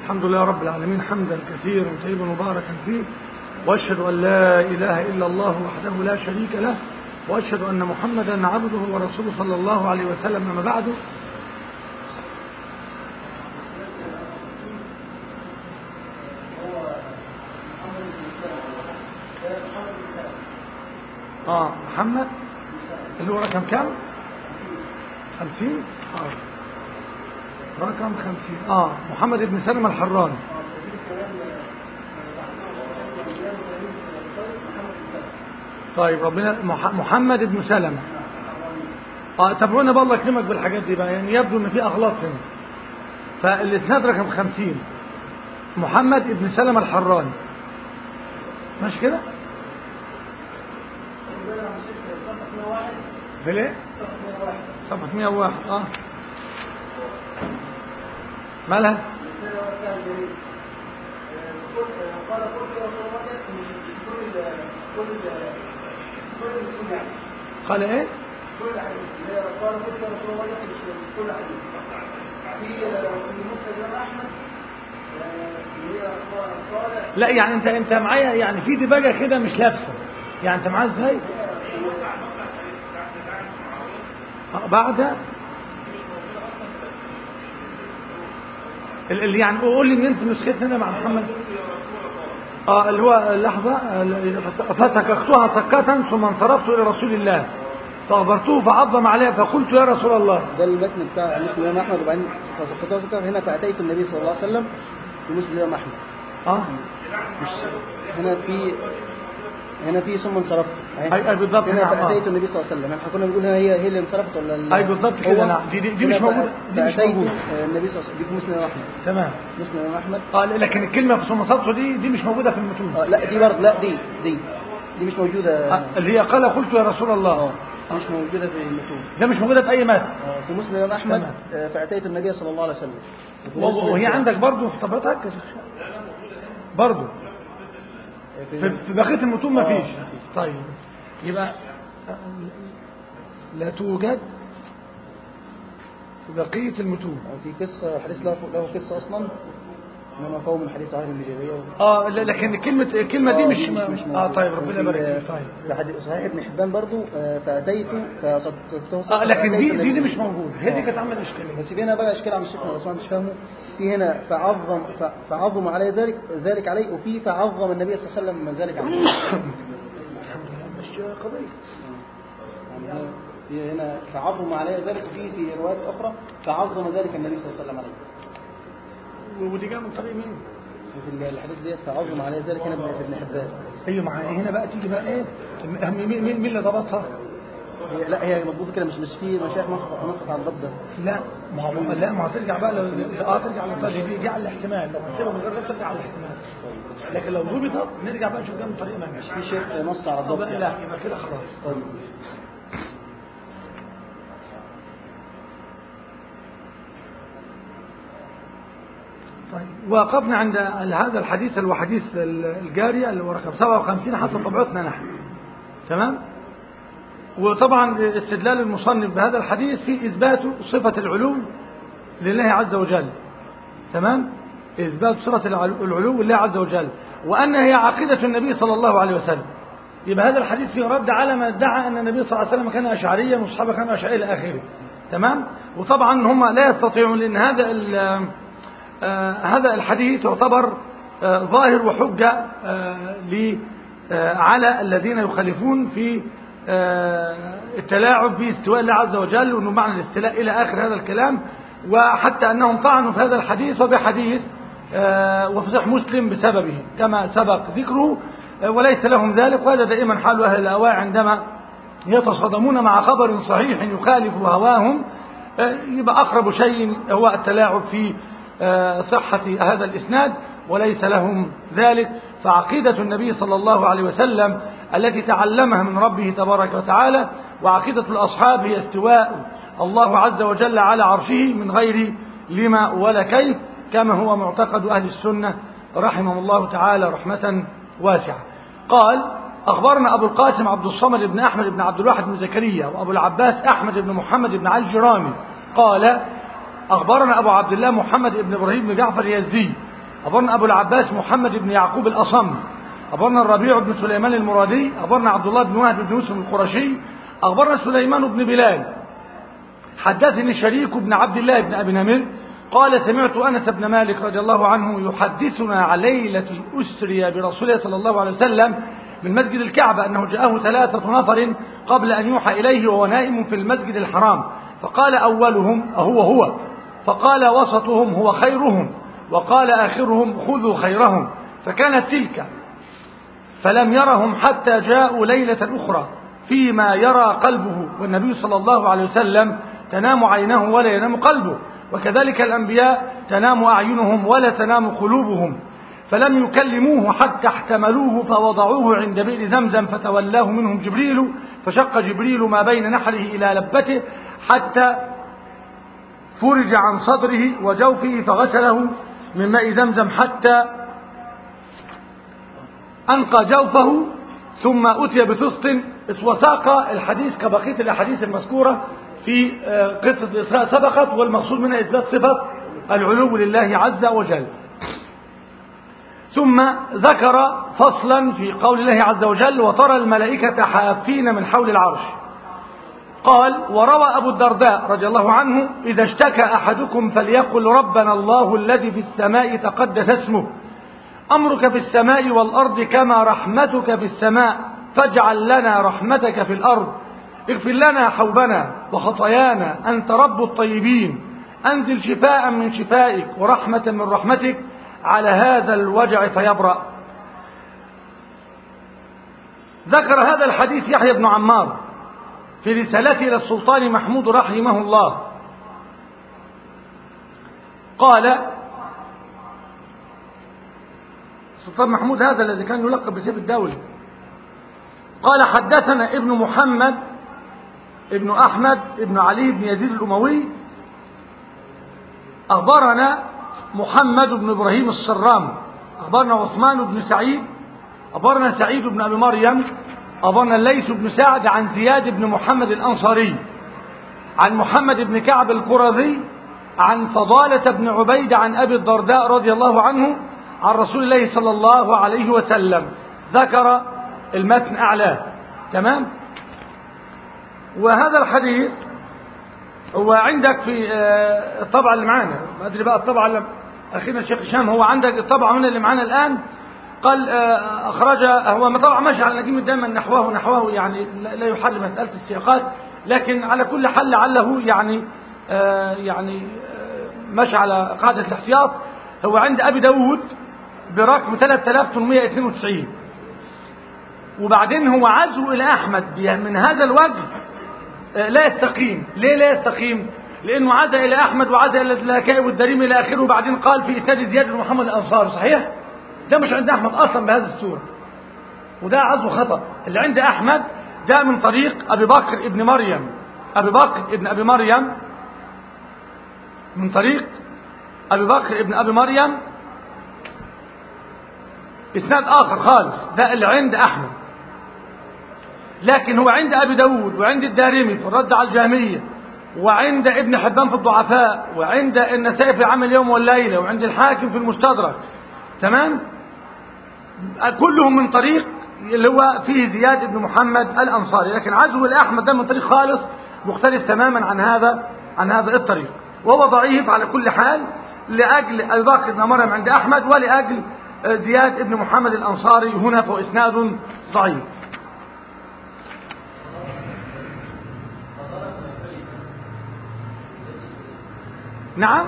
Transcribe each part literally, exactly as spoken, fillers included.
الحمد لله رب العالمين حمدا كثيرا طيبا مباركا فيه، وأشهد أن لا إله إلا الله وحده لا شريك له، وأشهد أن محمدا عبده ورسوله صلى الله عليه وسلم. أما بعد، آه محمد اللي هو رقم كم؟ خمسين؟ آه رقم خمسين. آه محمد بن سلمة الحراني. طيب ربنا محمد بن سلمة. اه تابعونا بقى الله يكرمك بالحاجات دي بقى، يعني يبدو ان في اغلاط هنا. فالاسناد رقم خمسين محمد بن سلمة الحراني، ماشي كده؟ في ليه؟ صفحة مئة وواحد. اه مالها؟ قال ايه؟ كل حديث قال كل رسول الله كل حديث في مسند احمد. لا يعني انت انت معايا يعني في دباجه كده مش لابسه، يعني انت معايا ازاي؟ بعد اللي يعني قول لي ان انت نسختنا هنا مع محمد. اه اللي هو لحظه، فسككتها سكه ثم انصرفت الى رسول الله فاخبرته فعظم عليها فقلت يا رسول الله. ده المتن بتاع مسلم الامام احمد، وبعدين فسكتها سكه هنا فاتيت النبي صلى الله عليه وسلم في مسلم الامام احمد. اه مش هنا في هنا في ثم انصرفت. اي اي بالضبط. هنا فاتيت النبي صلى الله عليه وسلم. احنا كنا بنقول هنا هي هي اللي انصرفت ولا؟ اي بالضبط كده. نعم دي, دي, دي مش موجوده. دي مش موجوده النبي صلى الله عليه وسلم دي في مسلم الامام احمد. تمام مسلم الامام احمد. اه لكن الكلمه في ثم انصرفت دي دي مش موجوده في المتون. اه لا دي برضه لا دي دي دي مش موجوده. آه اللي هي قال قلت يا رسول الله. اه مش موجوده في المتون. ده مش موجوده في اي متن. اه في مسلم الامام احمد فاتيت النبي صلى الله عليه وسلم. وهي عندك برضه في طبيعتك برضه في, في بقيه المتون ما فيش. طيب يبقى لا توجد في بقيه المتون. في قصه الحديث له له قصه اصلا انما قوم من حديث اهل الجاهليه. اه لكن الكلمه الكلمه دي مش, مش, مش اه طيب ربنا يبارك فيك. طيب في حديث صحيح ابن حبان برضه فاتيت فصدقته. اه لكن دي دي, دي مش موجوده. هي دي كانت عامله اشكال. بس في هنا بقى اشكال عم الشيخ عثمان مش فاهمه. في هنا فعظم فعظم عليه ذلك ذلك عليه، وفي فعظم النبي صلى الله عليه وسلم من ذلك عليه. الحمد لله مش قضيه. يعني في هنا فعظم عليه ذلك، وفي في روايات اخرى فعظم ذلك النبي صلى الله عليه وسلم عليه. ودي جايه من طريق مين؟ في الحديث ديت فعظم عليه ذلك هنا ابن حبان. ايوه معايا هنا بقى تيجي بقى ايه مين مين مين اللي ضبطها؟ هي لا هي مضبوطه كده، مش مش في مشايخ نصت نصت على الضبط ده. لا ما هو لا ما هترجع بقى لو اه ترجع للطريق دي على الاحتمال، لو هتسيبها من غير ترجع على الاحتمال. لكن لو ضبطت نرجع بقى نشوف ده من طريق ما. مش في شيخ نص على الضبط يعني. لا يبقى كده خلاص. طيب طيب وقفنا عند هذا الحديث اللي هو حديث الجارية اللي هو رقم سبعة وخمسين حسب طبعتنا نحن. تمام. وطبعا استدلال المصنف بهذا الحديث في إثبات صفة العلو لله عز وجل. تمام. إثبات صفة العلو لله عز وجل، وأن هي عقيدة النبي صلى الله عليه وسلم. يبقى هذا الحديث فيه رد على ما ادعى أن النبي صلى الله عليه وسلم كان أشعريا والصحابة كانوا أشعريا إلى آخره. تمام. وطبعا هم لا يستطيعون، لأن هذا آه هذا الحديث يعتبر آه ظاهر وحجة آه آه على الذين يخالفون في آه التلاعب باستواء الله عز وجل، وأنه معنى الاستيلاء إلى آخر هذا الكلام. وحتى أنهم طعنوا في هذا الحديث وبحديث آه وفي صحيح مسلم بسببه كما سبق ذكره، آه وليس لهم ذلك. وهذا دائما حال أهل الأهواء عندما يتصادمون مع خبر صحيح يخالف هواهم، آه يبقى أقرب شيء هو التلاعب في صحة هذا الإسناد، وليس لهم ذلك. فعقيدة النبي صلى الله عليه وسلم التي تعلمها من ربه تبارك وتعالى، وعقيدة الأصحاب هي استواء الله عز وجل على عرشه من غير لما ولا كيف، كما هو معتقد أهل السنة رحمهم الله تعالى رحمة واسعة. قال أخبرنا أبو القاسم عبد الصمد بن أحمد بن عبد الواحد بن زكريا، وأبو العباس أحمد بن محمد بن علي الجرامي قال أخبرنا أبو عبد الله محمد بن إبراهيم بن جعفر اليزدي أخبرنا أبو العباس محمد بن يعقوب الأصم، أخبرنا الربيع بن سليمان المرادي، أخبرنا عبد الله بن وهب بن يوسف القرشي، أخبرنا سليمان بن بلال حدثني شريك بن عبد الله بن أبي نمر قال سمعت أنس بن مالك رضي الله عنه يحدثنا عن ليلة أسري برسول الله صلى الله عليه وسلم من مسجد الكعبة أنه جاءه ثلاثة نفر قبل أن يوحى إليه وهو نائم في المسجد الحرام، فقال أولهم أهو هو، فقال وسطهم هو خيرهم، وقال آخرهم خذوا خيرهم، فكانت تلك، فلم يرهم حتى جاءوا ليلة أخرى فيما يرى قلبه، والنبي صلى الله عليه وسلم تنام عينه ولا ينام قلبه، وكذلك الأنبياء تنام أعينهم ولا تنام قلوبهم، فلم يكلموه حتى احتملوه فوضعوه عند بئر زمزم فتولاه منهم جبريل، فشق جبريل ما بين نحره إلى لبته حتى فرج عن صدره وجوفه فغسله من ماء زمزم حتى أنقى جوفه، ثم أتي بتسط. وساق الحديث كبقية الأحاديث المذكورة في قصة الإسراء سبقت، والمقصود منها إثبات صفة العلو لله عز وجل. ثم ذكر فصلا في قول الله عز وجل وترى الملائكة حافين من حول العرش. قال وروى أبو الدرداء رضي الله عنه إذا اشتكى أحدكم فليقل ربنا الله الذي في السماء تقدس اسمه، أمرك في السماء والأرض كما رحمتك في السماء، فاجعل لنا رحمتك في الأرض، اغفر لنا حوبنا وخطايانا، أنت رب الطيبين، أنزل شفاء من شفائك ورحمة من رحمتك على هذا الوجع فيبرأ. ذكر هذا الحديث يحيى بن عمار في رسالته إلى السلطان محمود رحمه الله، قال السلطان محمود هذا الذي كان يلقب بسيف الدولة، قال حدثنا ابن محمد ابن أحمد ابن علي بن يزيد الأموي، أخبرنا محمد بن إبراهيم الصرام، أخبرنا عثمان بن سعيد، أخبرنا سعيد بن أبي مريم، أخبرنا الليث بن سعد عن زياد بن محمد الأنصاري عن محمد بن كعب القرظي عن فضالة بن عبيد عن أبي الدرداء رضي الله عنه عن رسول الله صلى الله عليه وسلم. ذكر المتن أعلاه. تمام. وهذا الحديث هو عندك في الطبعة اللي معانا، ما أدري بقى الطبعة اللي أخينا الشيخ هشام، هو عندك الطبعة من اللي معانا الآن، قال أخرج، هو طبعا ماشي على نجيم دائما نحوه نحوه يعني لا يحل مسألة السياقات، لكن على كل حل لعله يعني يعني ماشي على قاعدة الاحتياط. هو عند أبي داود برقم ثلاثة آلاف وثمانمائة واثنين وتسعين، وبعدين هو عزو إلى أحمد من هذا الوجه لا يستقيم. ليه لا يستقيم؟ لأنه عزى إلى أحمد وعزى إلى اللاكائي والدريم إلى آخره، وبعدين قال في إسناد زياد بن محمد الأنصاري. صحيح؟ ده مش عند أحمد أصلا بهذه الصورة، وده عزو خطأ. اللي عند أحمد ده من طريق أبي بكر ابن مريم، أبي بكر ابن أبي مريم، من طريق أبي بكر ابن أبي مريم، إسناد آخر خالص، ده اللي عند أحمد. لكن هو عند أبي داود وعند الدارمي في الرد على الجهمية، وعند ابن حبان في الضعفاء، وعند النسائي في عمل اليوم والليلة، وعند الحاكم في المستدرك. تمام. كلهم من طريق اللي هو فيه زياد بن محمد الأنصاري، لكن عزو الأحمد ده من طريق خالص مختلف تماما عن هذا عن هذا الطريق، وهو ضعيف على كل حال لأجل أبي بكر بن مريم عند أحمد، ولأجل زياد بن محمد الأنصاري هنا فهو إسناد ضعيف. نعم.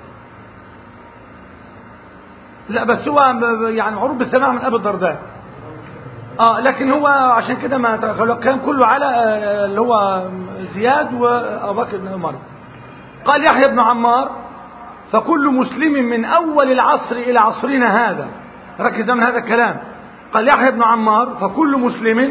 لا بس هو يعني معروف بالسماع من أبي الدرداء. اه لكن هو عشان كده ما كان كله على اللي هو زياد وأبو بكر بن عمر. قال يحيى بن عمار فكل مسلم من أول العصر إلى عصرنا هذا، ركز من هذا الكلام. قال يحيى بن عمار فكل مسلم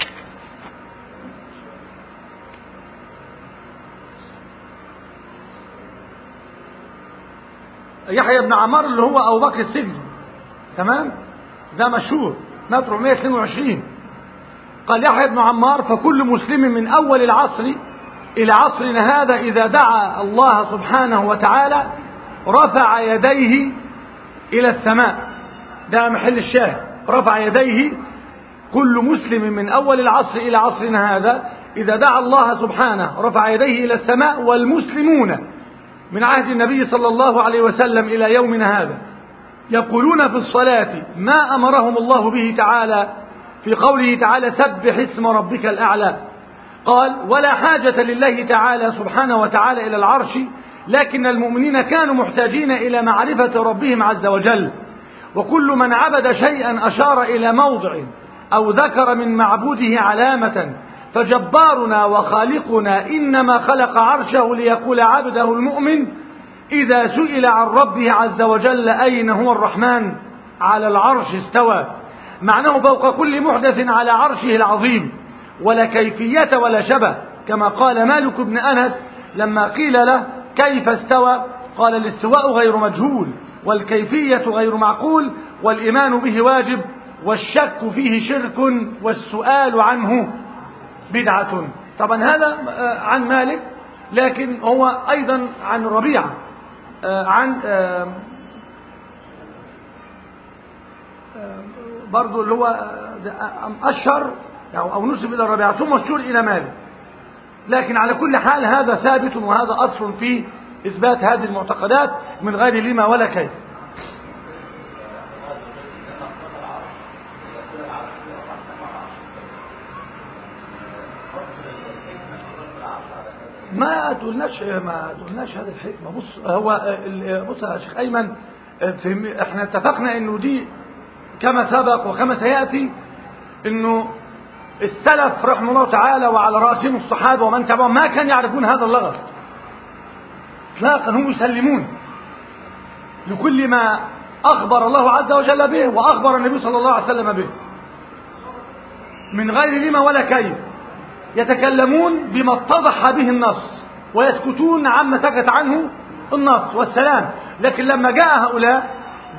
يحيى بن عمار اللي هو أبو بكر السجزي، تمام، ده مشهور متر أربعمائة واثنين وعشرين. قال يحيى بن عمار فكل مسلم من أول العصر إلى عصرنا هذا إذا دعا الله سبحانه وتعالى رفع يديه إلى السماء، ده محل الشاهد، رفع يديه كل مسلم من أول العصر إلى عصرنا هذا إذا دعا الله سبحانه رفع يديه إلى السماء، والمسلمون من عهد النبي صلى الله عليه وسلم إلى يومنا هذا يقولون في الصلاة ما أمرهم الله به تعالى في قوله تعالى سبح اسم ربك الأعلى. قال ولا حاجة لله تعالى سبحانه وتعالى إلى العرش، لكن المؤمنين كانوا محتاجين إلى معرفة ربهم عز وجل، وكل من عبد شيئا أشار إلى موضع أو ذكر من معبوده علامة، فجبارنا وخالقنا إنما خلق عرشه ليقول عبده المؤمن إذا سئل عن ربه عز وجل أين هو الرحمن على العرش استوى، معناه فوق كل محدث على عرشه العظيم، ولا كيفية ولا شبه، كما قال مالك بن أنس لما قيل له كيف استوى قال الاستواء غير مجهول، والكيفية غير معقول، والإيمان به واجب، والشك فيه شرك، والسؤال عنه بدعة. طبعا هذا عن مالك، لكن هو أيضا عن ربيعة عن برضو اللي هو أشهر أو نسب إلى ربيعة ثم مشهور إلى مالك، لكن على كل حال هذا ثابت، وهذا أصل في إثبات هذه المعتقدات من غير لما ولا كيف. ما تقولناش ما تقولناش هذه الحكمة. بص هو بص يا شيخ أيمن، احنا اتفقنا انه دي كما سبق وكما سيأتي انه السلف رحمه الله تعالى وعلى رأسهم الصحابة ومن تبعهم ما كانوا يعرفون هذا اللغط اطلاقا، هم يسلمون لكل ما أخبر الله عز وجل به وأخبر النبي صلى الله عليه وسلم به من غير لما ولا كيف، يتكلمون بما اتضح به النص ويسكتون عما سكت عنه النص والسلام. لكن لما جاء هؤلاء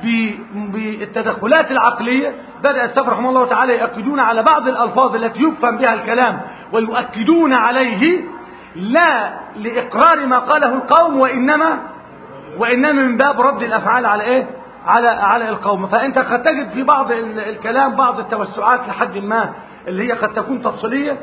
بالتدخلات العقلية بدأ السلف رحمه الله تعالى يؤكدون على بعض الألفاظ التي يفهم بها الكلام، ويؤكدون عليه لا لإقرار ما قاله القوم، وإنما وإنما من باب رد الأفعال على إيه؟ على على القوم. فأنت قد تجد في بعض الكلام بعض التوسعات لحد ما اللي هي قد تكون تفصيلية.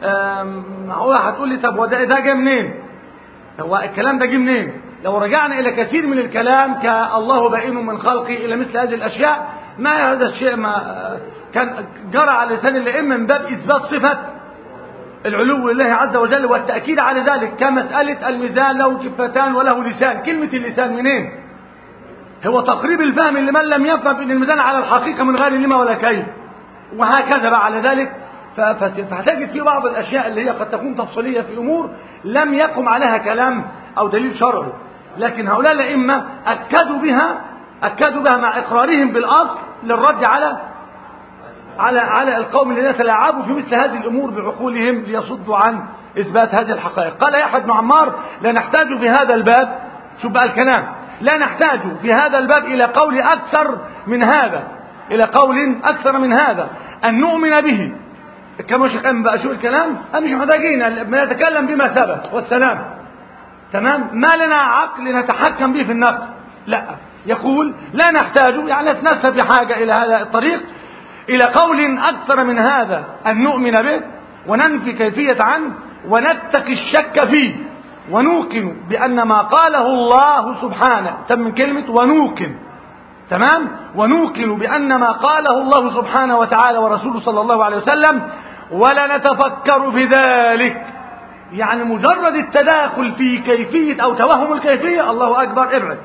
هو هتقول لي طب وده ده جه منين؟ هو الكلام ده جه منين؟ لو رجعنا إلى كثير من الكلام كالله بائن من خلقه إلى مثل هذه الأشياء، ما هذا الشيء ما كان جرى على لسان الأئمة من باب إثبات صفة العلو لله عز وجل والتأكيد على ذلك، كمسألة الميزان له كفتان وله لسان. كلمة اللسان منين؟ هو تقريب الفهم لمن لم يفهم أن الميزان على الحقيقة من غير لما ولا كيف، وهكذا بقى على ذلك. فهتجد في بعض الأشياء اللي هي قد تكون تفصيلية في أمور لم يقم عليها كلام أو دليل شرعي، لكن هؤلاء الأئمة أكدوا بها أكدوا بها مع إقرارهم بالأصل للرد على على على القوم الذين يتلاعبوا في مثل هذه الأمور بعقولهم ليصدوا عن إثبات هذه الحقائق. قال يحيى بن عمار لا نحتاج في هذا الباب، شوف بقى الكلام، لا نحتاج في هذا الباب إلى قول أكثر من هذا إلى قول أكثر من هذا أن نؤمن به. كما شيخ أم بقى شو الكلام؟ مش محتاجين نتكلم بما ثبت والسلام، تمام؟ ما لنا عقل نتحكم به في النقد، لا، يقول لا نحتاج يعني نتنسى بحاجة إلى هذا الطريق إلى قول أكثر من هذا أن نؤمن به وننفي كيفية عنه ونتقي الشك فيه ونوقن بأن ما قاله الله سبحانه، تم من كلمة ونوقن، تمام؟ ونوقن بأن ما قاله الله سبحانه وتعالى ورسوله صلى الله عليه وسلم ولا نتفكر في ذلك. يعني مجرد التداخل في كيفية أو توهم الكيفية الله أكبر ابعد.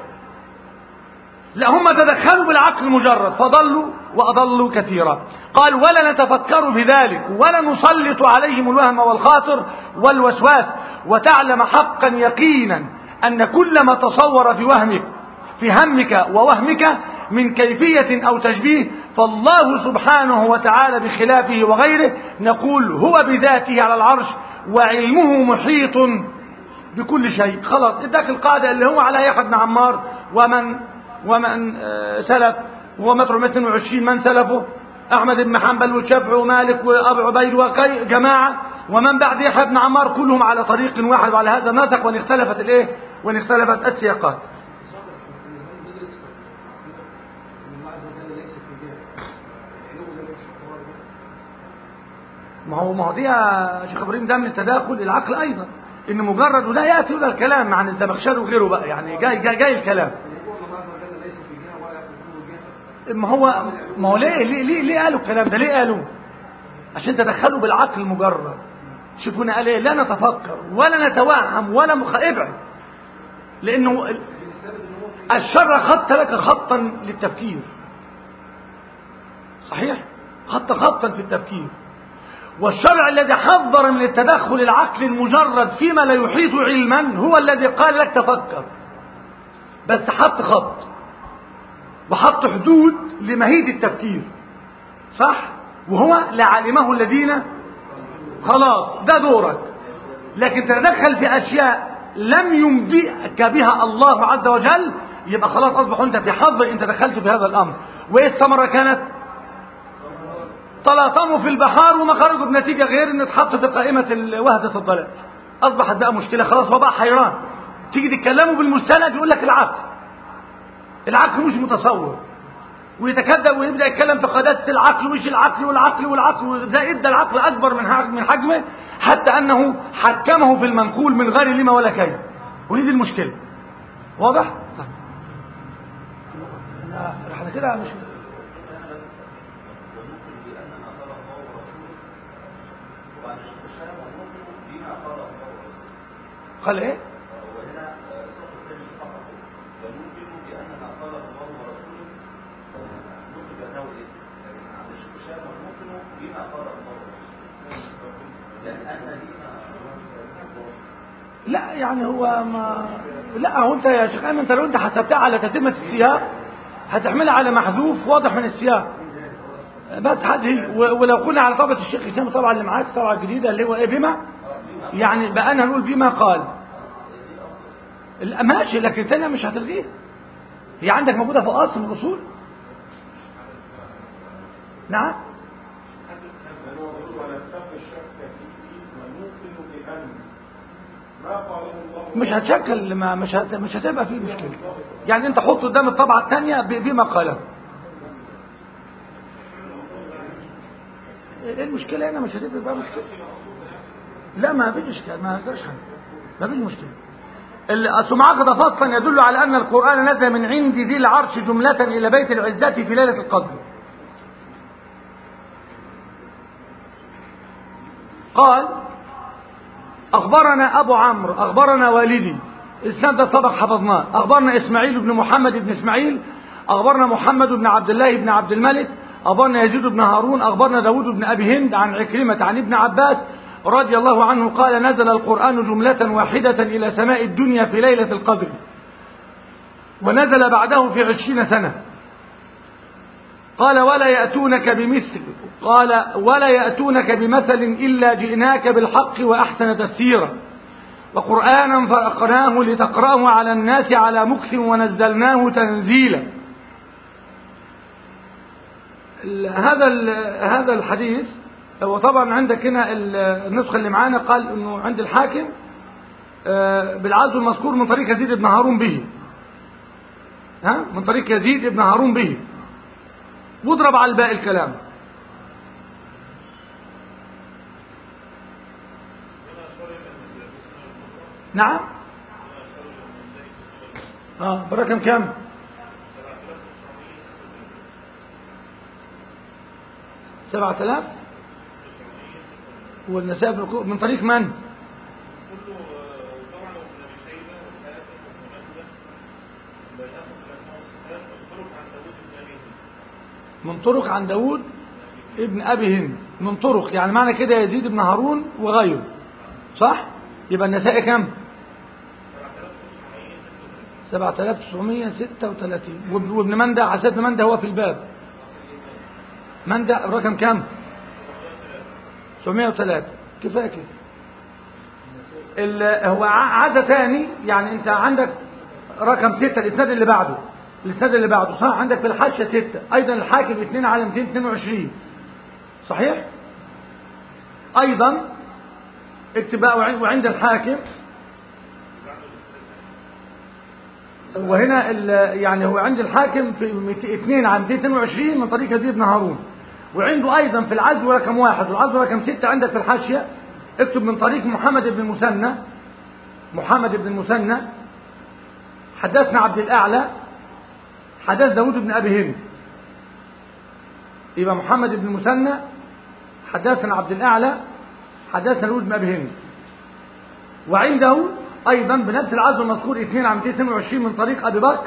لا، هم تدخلوا بالعقل المجرد فضلوا وأضلوا كثيرا. قال ولا نتفكر في ذلك ولا نسلط عليهم الوهم والخاطر والوسواس، وتعلم حقا يقينا أن كل ما تصور في وهمك في همك ووهمك من كيفية أو تشبيه فالله سبحانه وتعالى بخلافه وغيره نقول هو بذاته على العرش وعلمه محيط بكل شيء. خلاص اداك القاعدة اللي هو على يحيى بن عمار ومن ومن سلف، هو متر اثنين وعشرين من سلفه أحمد بن حنبل والشافعي ومالك وأبو عبيد وجماعة ومن بعد يحيى بن عمار كلهم على طريق واحد وعلى هذا النسق، وان اختلفت الايه وان اختلفت السياقات. ما هو ما هو دي يا شيخ ابراهيم ده من التداخل العقل ايضا، ان مجرد وده ياتي وده الكلام عن الزمخشري وغيره بقى، يعني جاي جاي, جاي الكلام. ما هو ما هو ليه ليه ليه, ليه قالوا الكلام ده؟ ليه قالوا؟ عشان تدخلوا بالعقل المجرد. شوفونا قال ايه؟ لا نتفكر ولا نتوهم ولا مخ... ابعد، لانه الشرع خط لك خطا للتفكير، صحيح؟ خط خطا في التفكير، والشرع الذي حذر من التدخل العقلي المجرد فيما لا يحيط علما هو الذي قال لك تفكر، بس حط خط وحط حدود لمهيد التفكير، صح؟ وهو لعلمه الذين، خلاص ده دورك. لكن تتدخل في أشياء لم ينبئك بها الله عز وجل، يبقى خلاص أصبح أنت في حظ أنت دخلت في هذا الأمر. وإيه الثمرة كانت؟ تلاطموا في البحار وما خرجوا بنتيجة غير أن اتحط في قائمة وهدة الضلال. أصبحت بقى مشكلة، خلاص هو بقى حيران. تيجي تتكلموا بالمستند يقول لك العقل العقل مش متصور، ويتكذب ويبدأ يتكلم في قداسة العقل وإيش العقل والعقل والعقل، وده ادى العقل أكبر من من حجمه، حتى أنه حكمه في المنقول من غير لما ولا كيف. ودي المشكلة. واضح؟ طيب. احنا كده مش قال ايه؟ لا يعني هو ما لا هو انت يا شيخ انت لو انت حسبتها على تتمة السياق هتحملها على محذوف واضح من السياق بس هذه. ولو قلنا على طبعة الشيخ هشام طبعا اللي معاك طبعة جديدة اللي هو ايه بما، يعني بقى انا نقول بما قال ماشي، لكن ثانية مش هتلغيه، هي عندك موجودة في اصل من الاصول. نعم مش هتشكل ما مش هت... مش هتبقى فيه مشكلة. يعني انت حط قدام الطبعة الثانية بما قاله. ايه المشكلة هنا؟ مش هتبقى بقى مشكلة. لا ما فيش اشكال، ما فيش حاجة، ما فيش مشكلة. السمعة فصلا يدل على ان القرآن نزل من عند ذي العرش جملة الى بيت العزة في ليلة القدر. قال أخبرنا أبو عمرو أخبرنا والدي، الإسناد ده سبق حفظناه. أخبرنا إسماعيل بن محمد بن إسماعيل أخبرنا محمد بن عبد الله بن عبد الملك أخبرنا يزيد بن هارون أخبرنا داود بن أبي هند عن عكرمة عن ابن عباس رضي الله عنه قال نزل القرآن جملة واحدة إلى سماء الدنيا في ليلة القدر، ونزل بعده في عشرين سنة. قال ولا يأتونك بمثل قال ولا يأتونك بمثل إلا جئناك بالحق وأحسن تفسيرا وقرآنا فرقناه لتقرأه على الناس على مكث ونزلناه تنزيلا. هذا هذا الحديث هو طبعا عندك هنا النسخة اللي معانا قال انه عند الحاكم بالعزو المذكور من طريق يزيد بن هارون به، ها من طريق يزيد بن هارون به، واضرب على الباقي الكلام. نعم اه برقم كم؟ سبعة آلاف. والنساء من طريق من؟ من طرق عن داود ابن أبي هند، من طرق يعني معنى كده يزيد بن هارون وغيره، صح؟ يبقى النساء كم؟ سبعة آلاف وتسعمائة وستة وثلاثين. وابن مندى حسد مندى هو في الباب مندى الرقم كم؟ تسعمائة وثلاثة. كفاية كده. هو عادة ثاني يعني انت عندك رقم ستة الاسناد اللي بعده الاسناد اللي بعده صح؟ عندك في الحاشية ستة ايضا الحاكم اثنين على مئتين واثنين وعشرين صحيح؟ ايضا اكتب بقى وعند الحاكم وهنا يعني هو عند الحاكم في اثنين عن مئتين واثنين وعشرين من طريق يزيد بن هارون، وعنده أيضا في العزو رقم واحد والعزو رقم ستة عندك في الحاشية اكتب من طريق محمد بن المثنى محمد بن المثنى حدثنا عبد الأعلى حدث داود بن أبي هند. يبقى محمد بن المثنى حدثنا عبد الأعلى حدثنا داود بن أبي هند، وعنده أيضا بنفس العزو المذكور اثنين عن مئتين واثنين وعشرين من طريق أبي بكر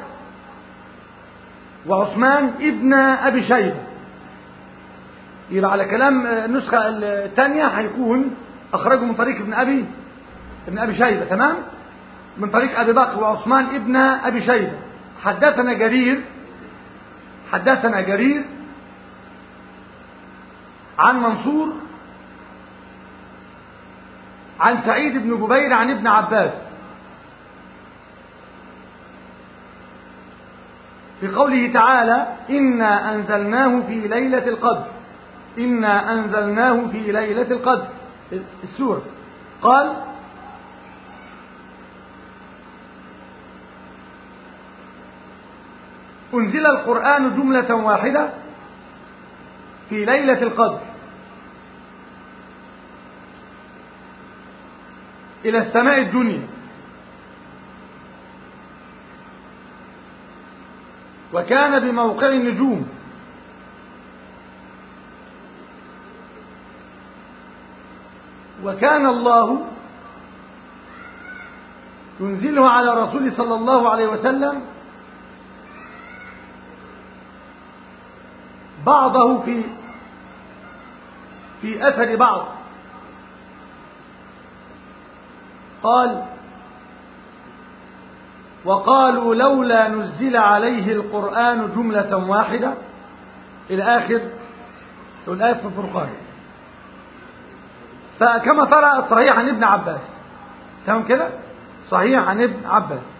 وعثمان ابن أبي شيبة. يبقى على كلام النسخة الثانية هيكون أخرجه من طريق ابن أبي ابن أبي شيبة، تمام، من طريق أبي بكر وعثمان ابن أبي شيبة. حدثنا جرير حدثنا جرير عن منصور عن سعيد بن جبير عن ابن عباس في قوله تعالى إنا أنزلناه في ليلة القدر إنا أنزلناه في ليلة القدر السورة. قال أنزل القرآن جملة واحدة في ليلة القدر إلى السماء الدنيا، وكان بموقع النجوم، وكان الله ينزله على رسول صلى الله عليه وسلم بعضه في في أثر بعض. قال وقالوا لولا نزل عليه القرآن جملة واحدة إلى آخر الآية في الفرقان. فكما ترى صحيح عن ابن عباس، تمام كده، صحيح عن ابن عباس.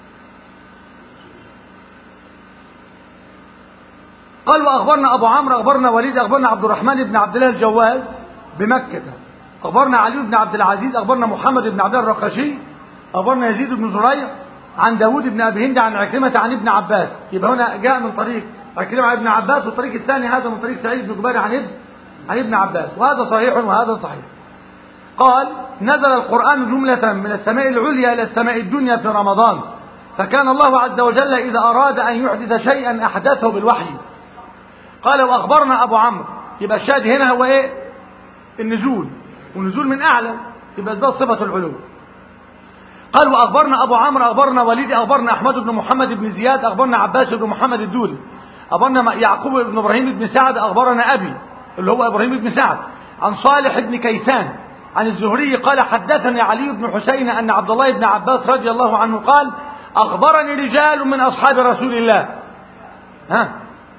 قال وأخبرنا أبو عمرو أخبرنا وليد أخبرنا عبد الرحمن بن عبد الله الجواز بمكة أخبرنا علي بن عبد العزيز أخبرنا محمد بن عبد الله الرقشي أخبرنا يزيد بن زريع عن داود بن أبي هند عن عكرمة عن ابن عباس. يبقى هنا جاء من طريق عكرمة عن ابن عباس، والطريق الثاني هذا من طريق سعيد بن جبير عن ابن عن ابن عباس، وهذا صحيح وهذا صحيح. قال نزل القرآن جملة من السماء العليا إلى السماء الدنيا في رمضان، فكان الله عز وجل إذا أراد أن يحدث شيئا أحدثه بالوحي. قال وأخبرنا أبو عمرو، يبقى الشاهد هنا هو إيه؟ النزول، والنزول من أعلى، يبقى ده صفة العلو. قال وأخبرنا أبو عمرو أخبرنا وليد أخبرنا أحمد بن محمد بن زياد أخبرنا عباس بن محمد الدولي أخبرنا يعقوب بن إبراهيم بن سعد أخبرنا أبي اللي هو إبراهيم بن سعد عن صالح بن كيسان عن الزهري قال حدثني علي بن حسين أن عبد الله بن عباس رضي الله عنه قال أخبرني رجال من أصحاب رسول الله. ها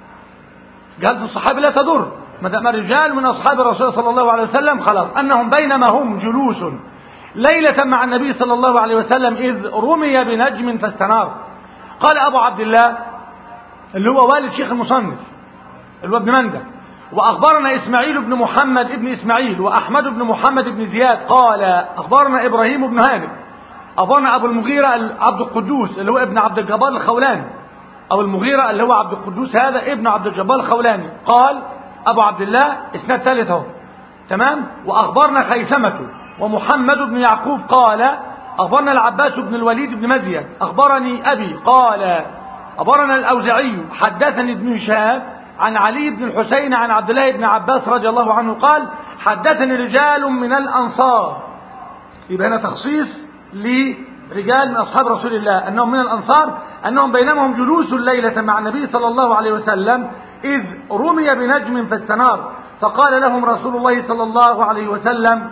قال في الصحابة لا تضر، ما دام رجال من أصحاب الرسول صلى الله عليه وسلم خلاص، أنهم بينما هم جلوس ليلة مع النبي صلى الله عليه وسلم إذ رمي بنجم فاستنار. قال أبو عبد الله اللي هو والد شيخ المصنف اللي هو ابن مندى، وأخبرنا إسماعيل بن محمد ابن إسماعيل وأحمد بن محمد بن زياد قال أخبرنا إبراهيم بن هانئ أخبرنا أبو المغيرة عبد القدوس اللي هو ابن عبد الجبار الخولاني، أبو المغيرة اللي هو عبد القدوس هذا ابن عبد الجبار الخولاني. قال أبو عبد الله إسناد ثالث اهو، تمام. وأخبرنا خيثمة ومحمد بن يعقوب قال أخبرنا العباس بن الوليد بن مزيد أخبرني أبي قال أخبرنا الأوزعي حدثني ابن شهاب عن علي بن الحسين عن عبد الله بن عباس رضي الله عنه قال حدثني رجال من الأنصار. يبقى هنا تخصيص لرجال من أصحاب رسول الله أنهم من الأنصار، أنهم بينما هم جلوس الليلة مع النبي صلى الله عليه وسلم إذ رمي بنجم فاستنار، فقال لهم رسول الله صلى الله عليه وسلم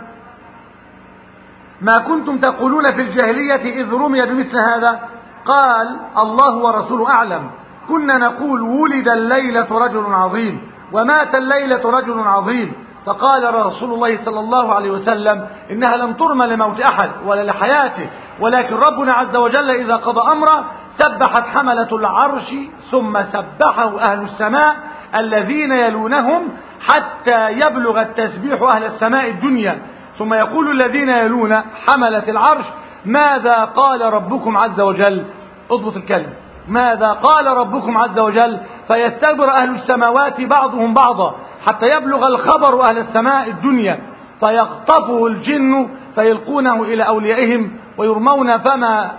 ما كنتم تقولون في الجاهلية إذ رمي بمثل هذا؟ قال الله ورسوله أعلم، كنا نقول ولد الليلة رجل عظيم ومات الليلة رجل عظيم. فقال رسول الله صلى الله عليه وسلم إنها لم ترمى لموت أحد ولا لحياته، ولكن ربنا عز وجل إذا قضى أمره سبحت حملة العرش ثم سبحه أهل السماء الذين يلونهم حتى يبلغ التسبيح أهل السماء الدنيا، ثم يقول الذين يلون حملة العرش ماذا قال ربكم عز وجل؟ اضبط الكلمة. ماذا قال ربكم عز وجل؟ فيستكبر أهل السماوات بعضهم بعضا حتى يبلغ الخبر أهل السماء الدنيا فيخطفه الجن فيلقونه إلى أوليائهم ويرمون فما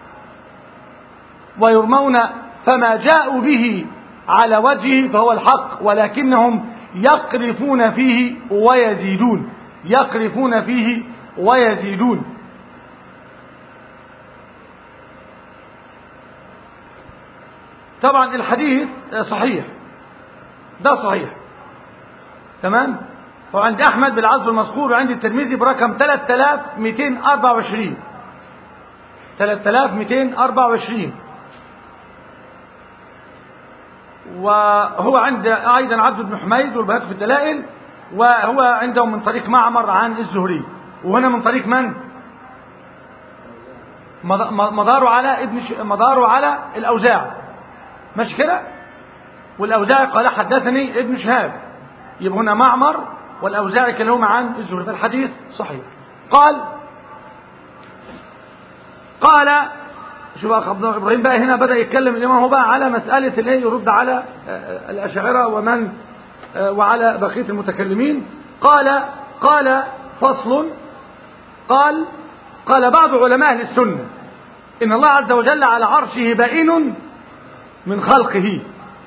ويرمون فما جاءوا به على وجهه فهو الحق ولكنهم يقرفون فيه ويزيدون يقرفون فيه ويزيدون. طبعا الحديث صحيح، ده صحيح تمام. وعند أحمد بالعزو المذكور وعند الترمذي برقم ثلاثة آلاف ومئتين وأربعة وعشرين ثلاثة آلاف ومئتين وأربعة وعشرين، وهو عند أيضا عبد بن حميد والبيهقي في الدلائل، وهو عندهم من طريق معمر عن الزهري، وهنا من طريق من؟ مداره على ابن ش... مداره على الأوزاعي، ماشي كده؟ والأوزاعي قال حدثني ابن شهاب، يبقى هنا معمر والأوزاعي كلاهما عن الزهري، فالحديث صحيح. قال قال شوف ابراهيم بقى هنا بدأ يتكلم الإمام هو بقى على مسألة اللي يرد على الأشاعرة ومن وعلى بقية المتكلمين. قال قال فصل قال قال بعض علماء أهل السنة إن الله عز وجل على عرشه بائن من خلقه،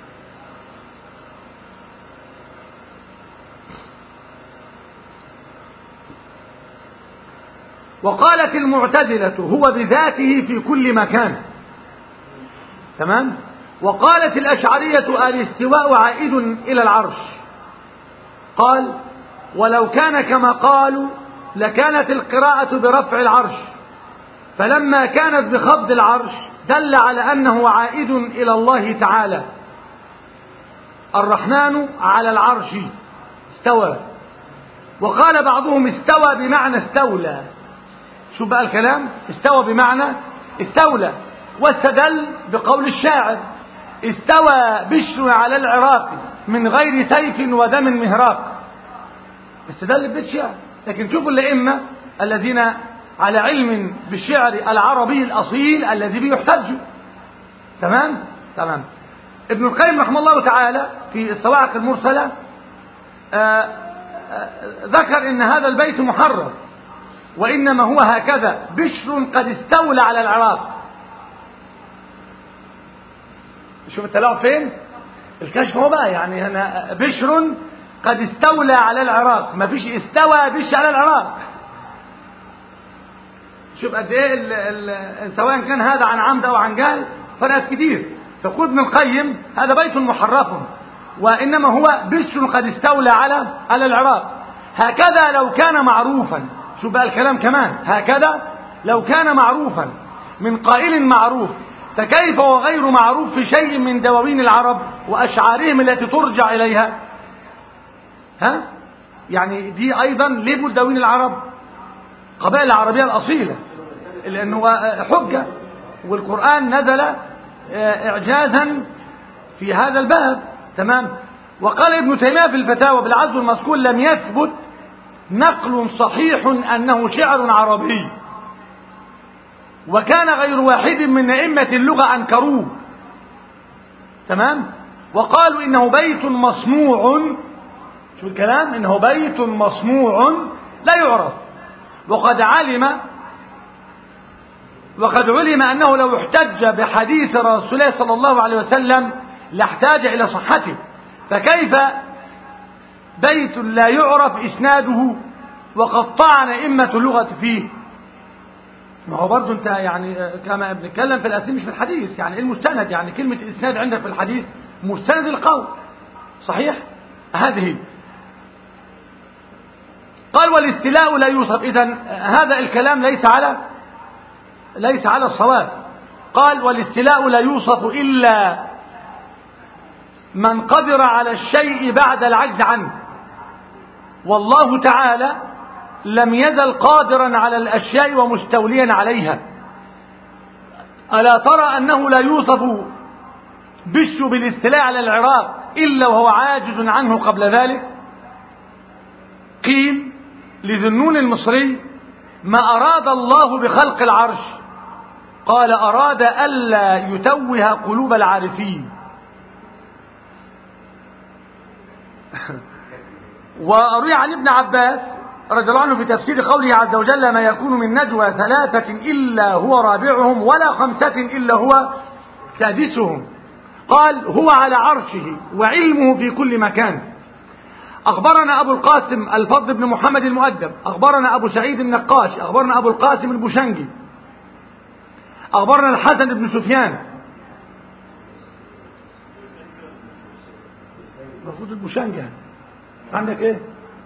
وقالت المعتزلة هو بذاته في كل مكان تمام. وقالت الأشعرية الاستواء عائد إلى العرش. قال ولو كان كما قالوا لكانت القراءة برفع العرش، فلما كانت بخفض العرش دل على أنه عائد إلى الله تعالى. الرحمن على العرش استوى، وقال بعضهم استوى بمعنى استولى. شو بقى الكلام؟ استوى بمعنى استولى، واستدل بقول الشاعر استوى بشر على العراق من غير سيف ودم مهراق. استدل ببيت شعر. لكن شوفوا الأئمة الذين على علم بالشعر العربي الأصيل الذي به يحتج. تمام تمام. ابن القيم رحمه الله تعالى في الصواعق المرسلة آآ آآ ذكر ان هذا البيت محرف، وإنما هو هكذا بشر قد استولى على العراق. شوف التلاعب فين؟ الكشف هو بقى يعني هنا بشر قد استولى على العراق، ما فيش استوى بش على العراق. شوف قد ايه ال ال سواء كان هذا عن عمد او عن جهل فرقت كتير. فقول ابن القيم هذا بيت محرف، وإنما هو بشر قد استولى على على العراق. هكذا لو كان معروفا، شوف بقى الكلام كمان، هكذا لو كان معروفا من قائل معروف، فكيف وغير معروف في شيء من دواوين العرب وأشعارهم التي ترجع إليها؟ ها؟ يعني دي أيضا ليه دواوين العرب؟ قبائل العربية الأصيلة، لأنه حجة، والقرآن نزل إعجازا في هذا الباب. تمام. وقال ابن تيمية في الفتاوى بالعزو المذكور لم يثبت نقل صحيح أنه شعر عربي، وكان غير واحد من أئمة اللغة أنكروه. تمام. وقالوا إنه بيت مصنوع، شو الكلام؟ إنه بيت مصنوع لا يعرف. وقد علم وقد علم أنه لو احتج بحديث رسول الله صلى الله عليه وسلم لاحتاج إلى صحته، فكيف بيت لا يعرف إسناده وقد طعن أئمة اللغة فيه؟ ما هو برضه أنت يعني كما بنتكلم في الأسئلة مش في الحديث، يعني المستند، يعني كلمة إسناد عندك في الحديث مستند القول، صحيح؟ هذه قال والاستيلاء لا يوصف. إذن هذا الكلام ليس على ليس على الصواب. قال والاستيلاء لا يوصف إلا من قدر على الشيء بعد العجز عنه، والله تعالى لم يزل قادرا على الأشياء ومستوليا عليها. ألا ترى أنه لا يوصف بش بالاستيلاء على العراق إلا وهو عاجز عنه قبل ذلك؟ قيل لذنون المصري ما أراد الله بخلق العرش؟ قال أراد ألا يتوه قلوب العارفين. وروي عن ابن عباس رضي الله عنه في تفسير قوله عز وجل ما يكون من نجوى ثلاثة إلا هو رابعهم ولا خمسة إلا هو سادسهم، قال هو على عرشه وعلمه في كل مكان. أخبرنا أبو القاسم الفضل بن محمد المؤدب، أخبرنا أبو سعيد النقاش، أخبرنا أبو القاسم البوشنجي، أخبرنا الحسن بن سفيان. المفروض البوشنجي عندك ايه؟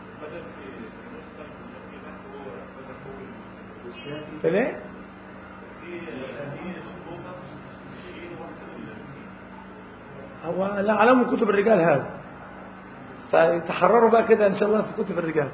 ليه؟ هو لا علموا كتب الرجال هذا، فتحرروا بقى كده ان شاء الله في كتب الرجال.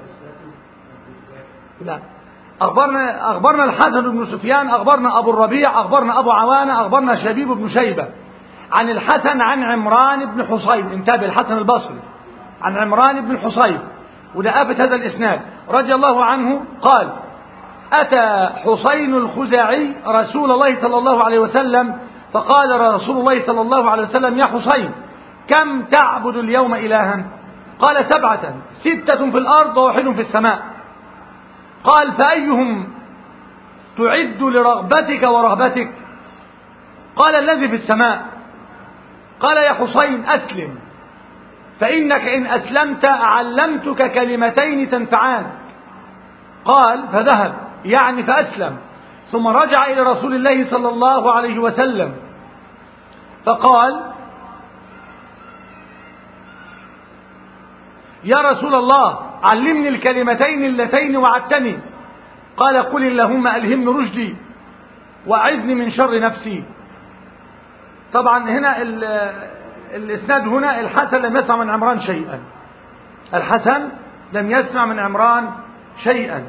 لا اخبرنا اخبرنا الحسن بن سفيان، اخبرنا ابو الربيع، اخبرنا ابو عوانه، اخبرنا شبيب بن شيبه عن الحسن عن عمران بن حصين. انتبه، الحسن البصري عن عمران بن حصين، وده أبت هذا الإسناد رضي الله عنه قال أتى حصين الخزاعي رسول الله صلى الله عليه وسلم فقال رسول الله صلى الله عليه وسلم يا حصين كم تعبد اليوم إلها؟ قال سبعة، ستة في الأرض وواحد في السماء. قال فأيهم تعد لرغبتك ورهبتك؟ قال الذي في السماء. قال يا حصين أسلم فإنك إن أسلمت علمتك كلمتين تنفعان. قال فذهب يعني فأسلم، ثم رجع إلى رسول الله صلى الله عليه وسلم فقال يا رسول الله علمني الكلمتين اللتين وعدتني. قال قل اللهم ألهمني رشدي وأعذني من شر نفسي. طبعا هنا الإسناد هنا الحسن لم يسمع من عمران شيئا، الحسن لم يسمع من عمران شيئا.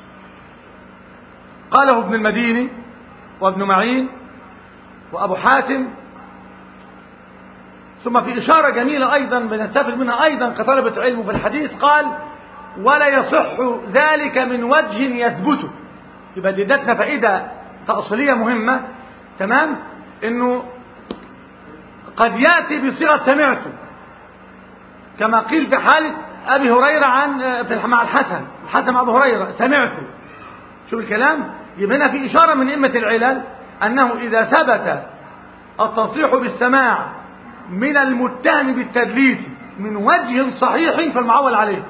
قاله ابن المديني وابن معين وأبو حاتم. ثم في إشارة جميلة أيضا بنستفيد منها أيضا كطلبة علم في الحديث، قال ولا يصح ذلك من وجه يثبته. يبقى دي ادتنا فائدة تأصيلية مهمة، تمام، إنه قد يأتي بصيغة سمعته كما قيل في حالة أبي هريرة عن في مع الحسن، الحسن مع أبو هريرة سمعته. شوف الكلام، يبقى هنا في إشارة من أئمة العلل أنه إذا ثبت التصريح بالسماع من المتهم بالتدليس من وجه صحيح فالمعول عليه،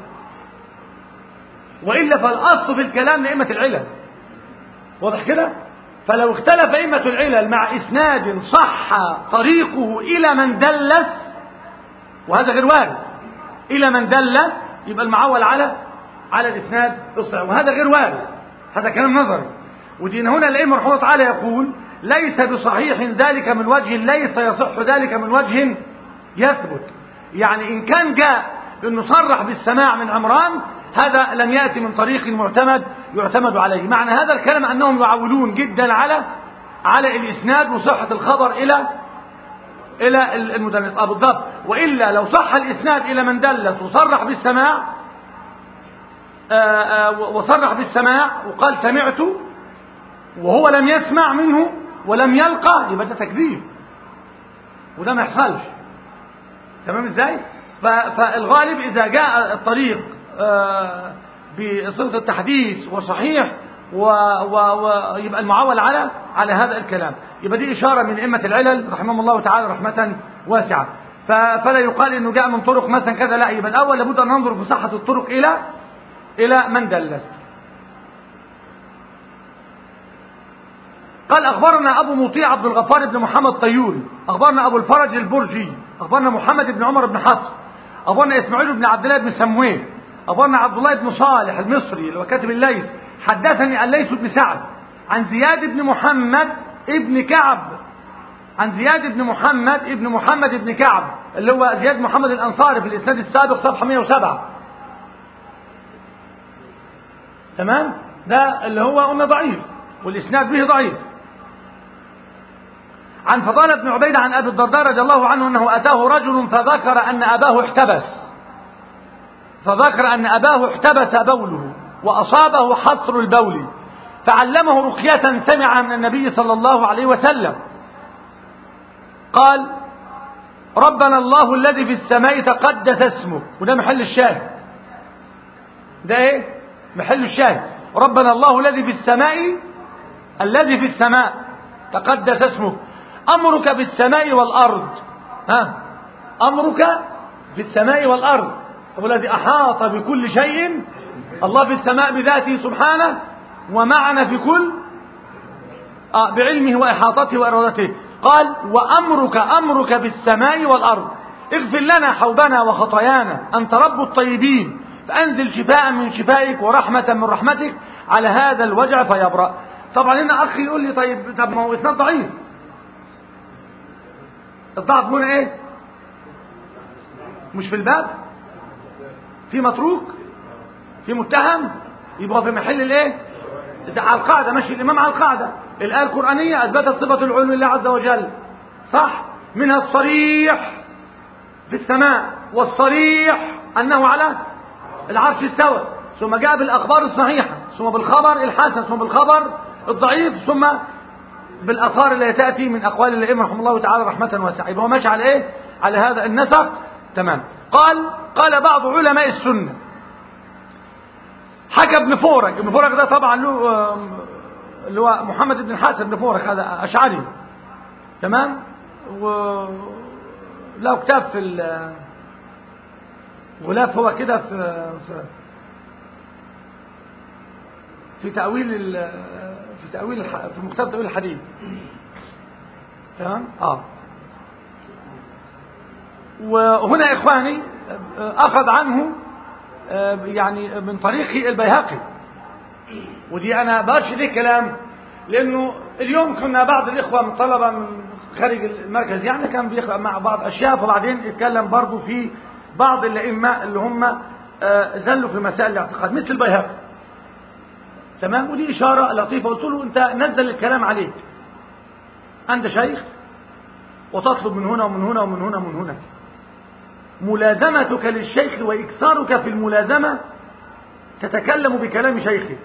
وإلا فالأصل في الكلام لأئمة العلل. واضح كده؟ فلو اختلف أئمة العلل مع إسناد صح طريقه إلى من دلس، وهذا غير وارد، إلى من دلس، يبقى المعول على على الإسناد الصحيح، وهذا غير وارد، هذا كلام نظري. ودين هنا الأئمة رحمه الله تعالى يقول ليس بصحيح ذلك من وجه ليس يصح ذلك من وجه يثبت. يعني إن كان جاء إنه صرح بالسماع من عمران، هذا لم يأتي من طريق معتمد يعتمد عليه. معنى هذا الكلام أنهم يعولون جدا على على الإسناد وصحة الخبر إلى إلى المدلس. آه بالضبط. وإلا لو صح الإسناد إلى من دلس وصرح بالسماع آآ آآ وصرح بالسماع وقال سمعت وهو لم يسمع منه ولم يلقى، يبقى ده تكذيب، وده ما يحصلش. تمام ازاي؟ فالغالب إذا جاء الطريق بصيغة التحديث وصحيح ويبقى المعول على على هذا الكلام. يبقى دي إشارة من أئمة العلل رحمهم الله تعالى رحمة واسعة. فلا يقال إنه جاء من طرق مثلا كذا، لا، يبقى الأول لابد أن ننظر في صحة الطرق إلى إلى من دلس. قال أخبرنا أبو مطيع عبد الغفار بن محمد طيوري، أخبرنا أبو الفرج البرجي، أخبرنا محمد بن عمر بن حفص، أخبرنا إسماعيل بن عبد الله بن سمويل، أخبرنا عبد الله بن صالح المصري اللي هو كاتب الليث، حدثني الليث بن سعد عن زياد بن محمد ابن كعب، عن زياد بن محمد ابن محمد بن كعب اللي هو زياد محمد الأنصاري في الإسناد السابق صفحة مئة وسبعة. تمام؟ ده اللي هو قلنا ضعيف والإسناد به ضعيف. عن فضالة بن عبيدة عن أبي الدرداء رضي الله عنه أنه أتاه رجل فذكر أن أباه احتبس فذكر أن أباه احتبس بوله وأصابه حصر البول، فعلمه رقية سمع من النبي صلى الله عليه وسلم. قال ربنا الله الذي في السماء تقدس اسمه، وده محل الشاهد، ده ايه محل الشاهد، ربنا الله الذي في السماء الذي في السماء تقدس اسمه، أمرك في السماء والأرض، ها أمرك في السماء والأرض، هو الذي أحاط بكل شيء، الله في السماء بذاته سبحانه، ومعنا في كل آه بعلمه وإحاطته وإرادته. قال وأمرك أمرك في السماء والأرض، اغفر لنا حوبنا وخطايانا، أنت رب الطيبين، فأنزل شفاء من شفائك ورحمة من رحمتك على هذا الوجع فيبرأ. طبعا هنا أخي يقول لي طيب طب ما هو إسناد ضعيف، الضعف هنا إيه؟ مش في الباب، في متروك، في متهم، يبقى في محل الإيه؟ على القاعدة، ماشي الإمام على القاعدة. الآية القرآنية أثبتت صفة العلو لله عز وجل، صح؟ منها الصريح في السماء، والصريح أنه على العرش استوى، ثم جاء بالأخبار الصحيحة، ثم بالخبر الحسن، ثم بالخبر الضعيف، ثم بالآثار التي تأتي من أقوال الأئمة رحمه الله تعالى رحمة واسعة. يبقى هو ماشي على إيه؟ على هذا النسق، تمام. قال قال بعض علماء السنة، حكى ابن فورك، ابن فورك ده طبعا له اللي هو محمد بن الحسن بن فورك، هذا أشعري، تمام، وله كتاب في غلاف هو كده في في في تأويل في تأويل في مكتب تأويل الحديث، تمام. اه وهنا إخواني أخذ عنه يعني من طريق البيهقي، ودي أنا برش ليه كلام، لأنه اليوم كنا بعض الإخوة من طلبة من خارج المركز يعني كان بيقرأ مع بعض أشياء، فبعدين اتكلم برضو في بعض الأئمة اللي هم زلوا في مسائل الاعتقاد مثل البيهقي، تمام. ودي إشارة لطيفة، قلت له أنت نزل الكلام عليك، أنت شيخ وتطلب من هنا ومن هنا ومن هنا ومن هنا، ملازمتك للشيخ وإكثارك في الملازمة تتكلم بكلام شيخك،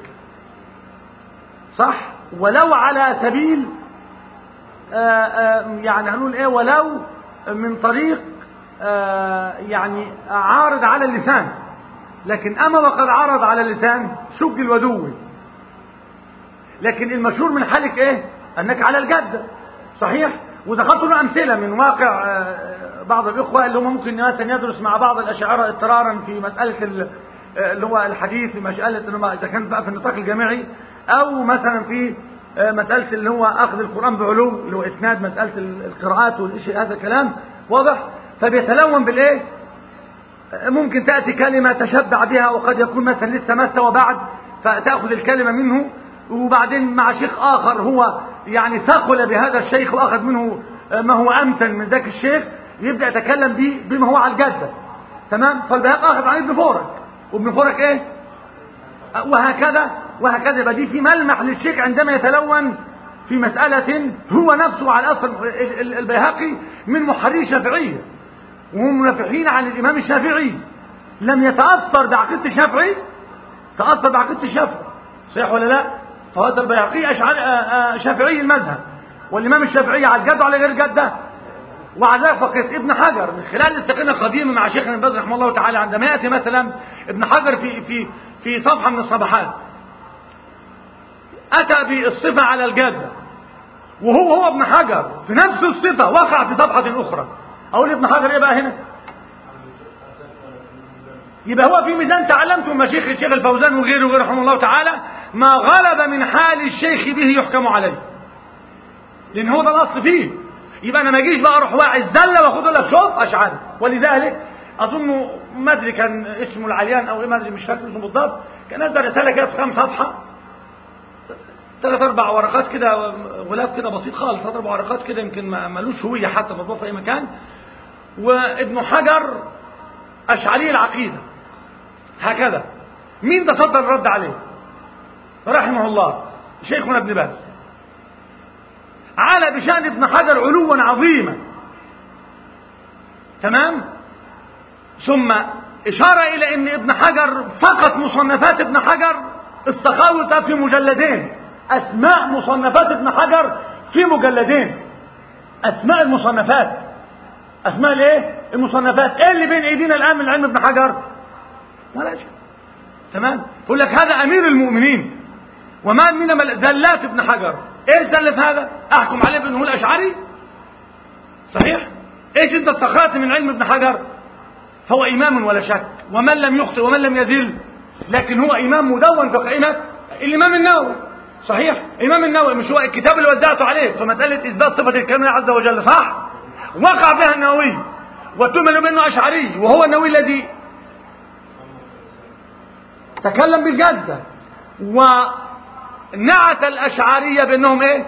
صح؟ ولو على سبيل آآ آآ يعني هنقول ايه، ولو من طريق يعني عارض على اللسان، لكن أما وقد عرض على اللسان شج الودوي، لكن المشهور من حالك ايه؟ أنك على الجدة، صحيح؟ ودخلت له أمثلة من واقع بعض الإخوة اللي هم ممكن مثلا يدرس مع بعض الأشاعرة اضطرارا في مسألة اللي هو الحديث، في مسألة إذا كان بقى في النطاق الجامعي، أو مثلا في مسألة اللي هو أخذ القرآن بعلو اللي هو إسناد مسألة القراءات والشيء، هذا الكلام واضح. فبيتلون بالإيه؟ ممكن تأتي كلمة تشبع بها وقد يكون مثلا لسه ما استوى بعد، فتأخذ الكلمة منه، وبعدين مع شيخ آخر هو يعني ثقل بهذا الشيخ وأخذ منه ما هو أمتن من ذاك الشيخ، يبدأ يتكلم به بما هو على الجدة، تمام. فالبيهقي أخذ عن ابن فورك، وابن فورك إيه؟ وهكذا وهكذا. يبقى دي في ملمح للشيخ عندما يتلون في مسألة هو نفسه على أصل البيهقي من محرري الشافعية، وهم منافحين عن الإمام الشافعي، لم يتأثر بعقيدة الشافعي، تأثر بعقيدة الشافعي، صحيح ولا لا؟ فهذا البيهقي أشعري شافعي المذهب، والإمام الشافعي على الجد وعلى غير الجدة. وعلى ذلك فقيس ابن حجر من خلال الاستقامة القديمة مع شيخنا ابن باز رحمه الله تعالى، عندما يأتي مثلا ابن حجر في في في صفحة من الصفحات أتى بالصفة على الجدة، وهو هو ابن حجر في نفس الصفة وقع في صفحة أخرى، أقول ابن حجر إيه بقى هنا؟ يبقى هو في ميزان تعلمته من مشايخ الشيخ الفوزان وغيره وغيره رحمه الله تعالى، ما غلب من حال الشيخ به يحكم عليه، لأن هو ده الأصل فيه. يبقى أنا ما أجيش بقى أروح واعي الزلة وأخذ لك شوف أشعري. ولذلك أظن ما أدري كان اسمه العليان أو إيه، ما أدري مش فاكر اسمه بالضبط، كان نزل رسالة كده في خمس صفحة، ثلاث أربع ورقات كده، غلاف كده بسيط خالص، ثلاث أربع ورقات كده، يمكن ما ملوش هوية حتى مضبوط في أي مكان. وابن حجر أشعري العقيدة هكذا، مين تصدر الرد عليه؟ رحمه الله شيخنا ابن باز، على بشأن ابن حجر علوا عظيما، تمام. ثم إشارة إلى أن ابن حجر فقط مصنفات ابن حجر السخاوي في مجلدين، أسماء مصنفات ابن حجر في مجلدين، أسماء المصنفات، أسماء الايه؟ المصنفات. ايه اللي بين ايدينا الآن من علم ابن حجر؟ ولا شيء. تمام؟ يقول لك هذا أمير المؤمنين، وما من زلات ابن حجر. ايه الزل في هذا؟ أحكم عليه بأنه هو الأشعري؟ صحيح؟ ايش انت استخرجت من علم ابن حجر؟ فهو إمام ولا شك، ومن لم يخطئ ومن لم يذل، لكن هو إمام مدون في قائمة الإمام النووي. صحيح؟ إمام النووي مش هو الكتاب اللي وزعته عليه في مسألة إثبات صفة الكلام عز وجل، صح؟ وقع بها النووي وتؤمن بأنه أشعري، وهو النووي الذي تكلم بالجدة ونعت الأشعرية بأنهم إيه؟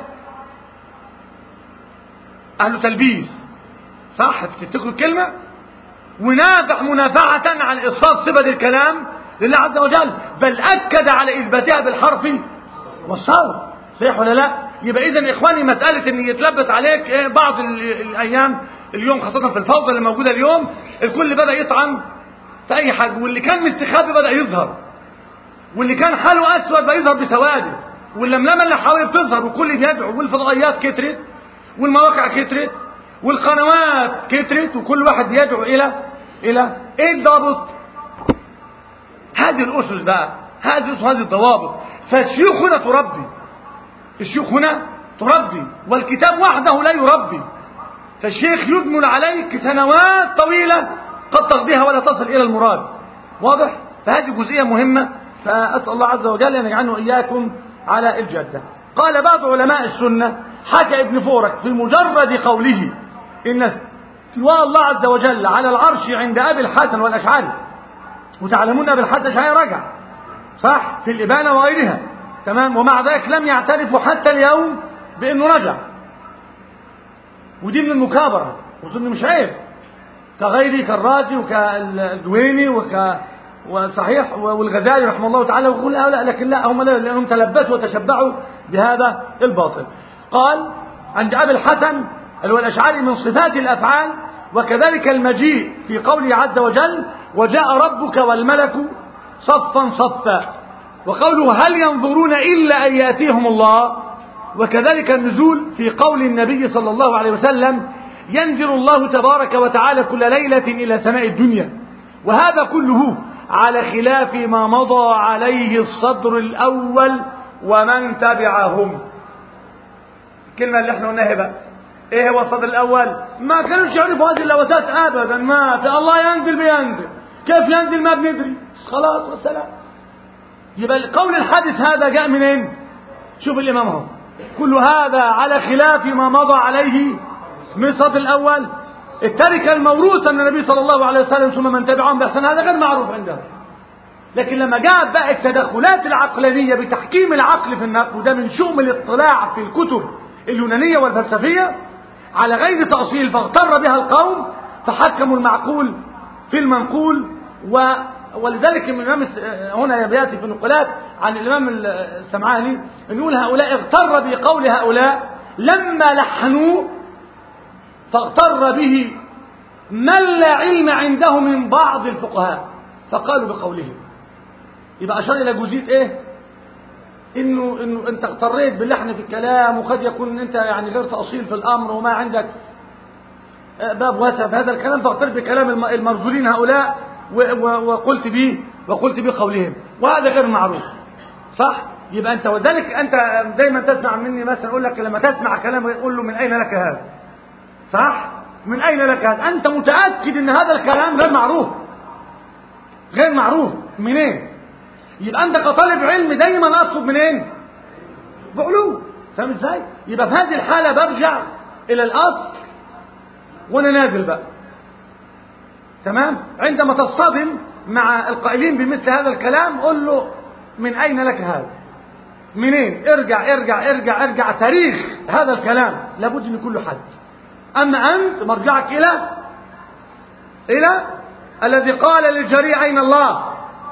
أهل تلبيس، صح؟ تفتكروا الكلمة؟ ونافح منافعة عن إثبات صفة الكلام لله عز وجل، بل أكد على إثباتها بالحرف والصوت. صحيح ولا لا؟ يبقى إذن إخواني مسألة إن يتلبس عليك إيه بعض الأيام اليوم، خاصة في الفوضى اللي موجودة اليوم، الكل بدأ يطعن في أي حاجة، واللي كان مستخبي بدأ يظهر، واللي كان حاله أسود بقى يظهر بسواده، واللملمة اللي حاولت تظهر، وكل بيدعو، والفضائيات كترت، والمواقع كترت، والقنوات كترت، وكل واحد يدعو إلى إلى إيه الضابط؟ هذه الأسس بقى، هذه الأسس، هذه الضوابط. فالشيوخ هنا تربي، الشيوخ هنا تربي، والكتاب وحده لا يربي. فالشيخ يدمن عليك سنوات طويلة قد تقضيها ولا تصل إلى المراد. واضح؟ فهذه جزئية مهمة، فأسأل الله عز وجل أن يجعلنا إياكم على الجادة. قال بعض علماء السنة، حكى ابن فورك في مجرد قوله إن استواء الله عز وجل على العرش عند أبي الحسن والأشعري، وتعلمون أبي الحسن الأشعري رجع، صح؟ في الإبانة وغيرها، تمام؟ ومع ذلك لم يعترفوا حتى اليوم بأنه رجع، ودي من المكابرة، وظن مش عيب، كغيري كالرازي وكالدويني وك وصحيح والغزالي رحمه الله تعالى، ويقول هؤلاء، لكن لا، هم لا، لأنهم تلبسوا وتشبعوا بهذا الباطل. قال عند أبي الحسن الأشعري من صفات الأفعال، وكذلك المجيء في قوله عز وجل وجاء ربك والملك صفا صفا، وقوله هل ينظرون إلا أن يأتيهم الله، وكذلك النزول في قول النبي صلى الله عليه وسلم ينزل الله تبارك وتعالى كل ليلة إلى سماء الدنيا، وهذا كله على خلاف ما مضى عليه الصدر الأول ومن تبعهم. الكلمة اللي احنا قلناها بقى ايه هو الصدر الأول؟ ما كانوش يعرفوا هذه اللوثات أبدا، ما في الله ينزل بينزل، كيف ينزل ما بندري، خلاص والسلام. يبقى القول الحادث هذا جاء منين؟ شوف الإمام هو كل هذا على خلاف ما مضى عليه من الصدر الأول، التركة الموروثة من النبي صلى الله عليه وسلم ثم من تبعهم بإحسان، هذا غير معروف عندهم. لكن لما جاءت بقى التدخلات العقلانية بتحكيم العقل في النقل، وده من شؤم الاطلاع في الكتب اليونانية والفلسفية على غير تأصيل، فاغتر بها القوم فحكموا المعقول في المنقول. و ولذلك الإمام هنا يأتي في النقلات عن الإمام السمعاني نقول هؤلاء اغتر بقول هؤلاء لما لحنوه، فاغتر به من لا علم عنده من بعض الفقهاء فقالوا بقولهم. يبقى أشار إلى جزئية إيه؟ إنه إنه أنت اغتريت باللحن في الكلام، وقد يكون أنت يعني غير تأصيل في الأمر وما عندك باب واسع في هذا الكلام، فاغترت بكلام المرذولين هؤلاء وقلت به وقلت به قولهم، وهذا غير معروف، صح؟ يبقى أنت وذلك أنت دايما تسمع مني مثلا أقول لك لما تسمع كلام يقول له من أين لك هذا؟ صح؟ من أين لك هذا؟ أنت متأكد أن هذا الكلام غير معروف، غير معروف منين؟ يبقى أنت كطالب علم دايما أطلب منين؟ بعلو، فاهم إزاي؟ يبقى في هذه الحالة برجع إلى الأصل وأنا نازل بقى، تمام؟ عندما تصطدم مع القائلين بمثل هذا الكلام قل له من أين لك هذا؟ منين؟ ارجع ارجع ارجع ارجع تاريخ هذا الكلام لابد أن يكون له حد. أما أنت مرجعك إلى إلى الذي قال للجريء أين الله؟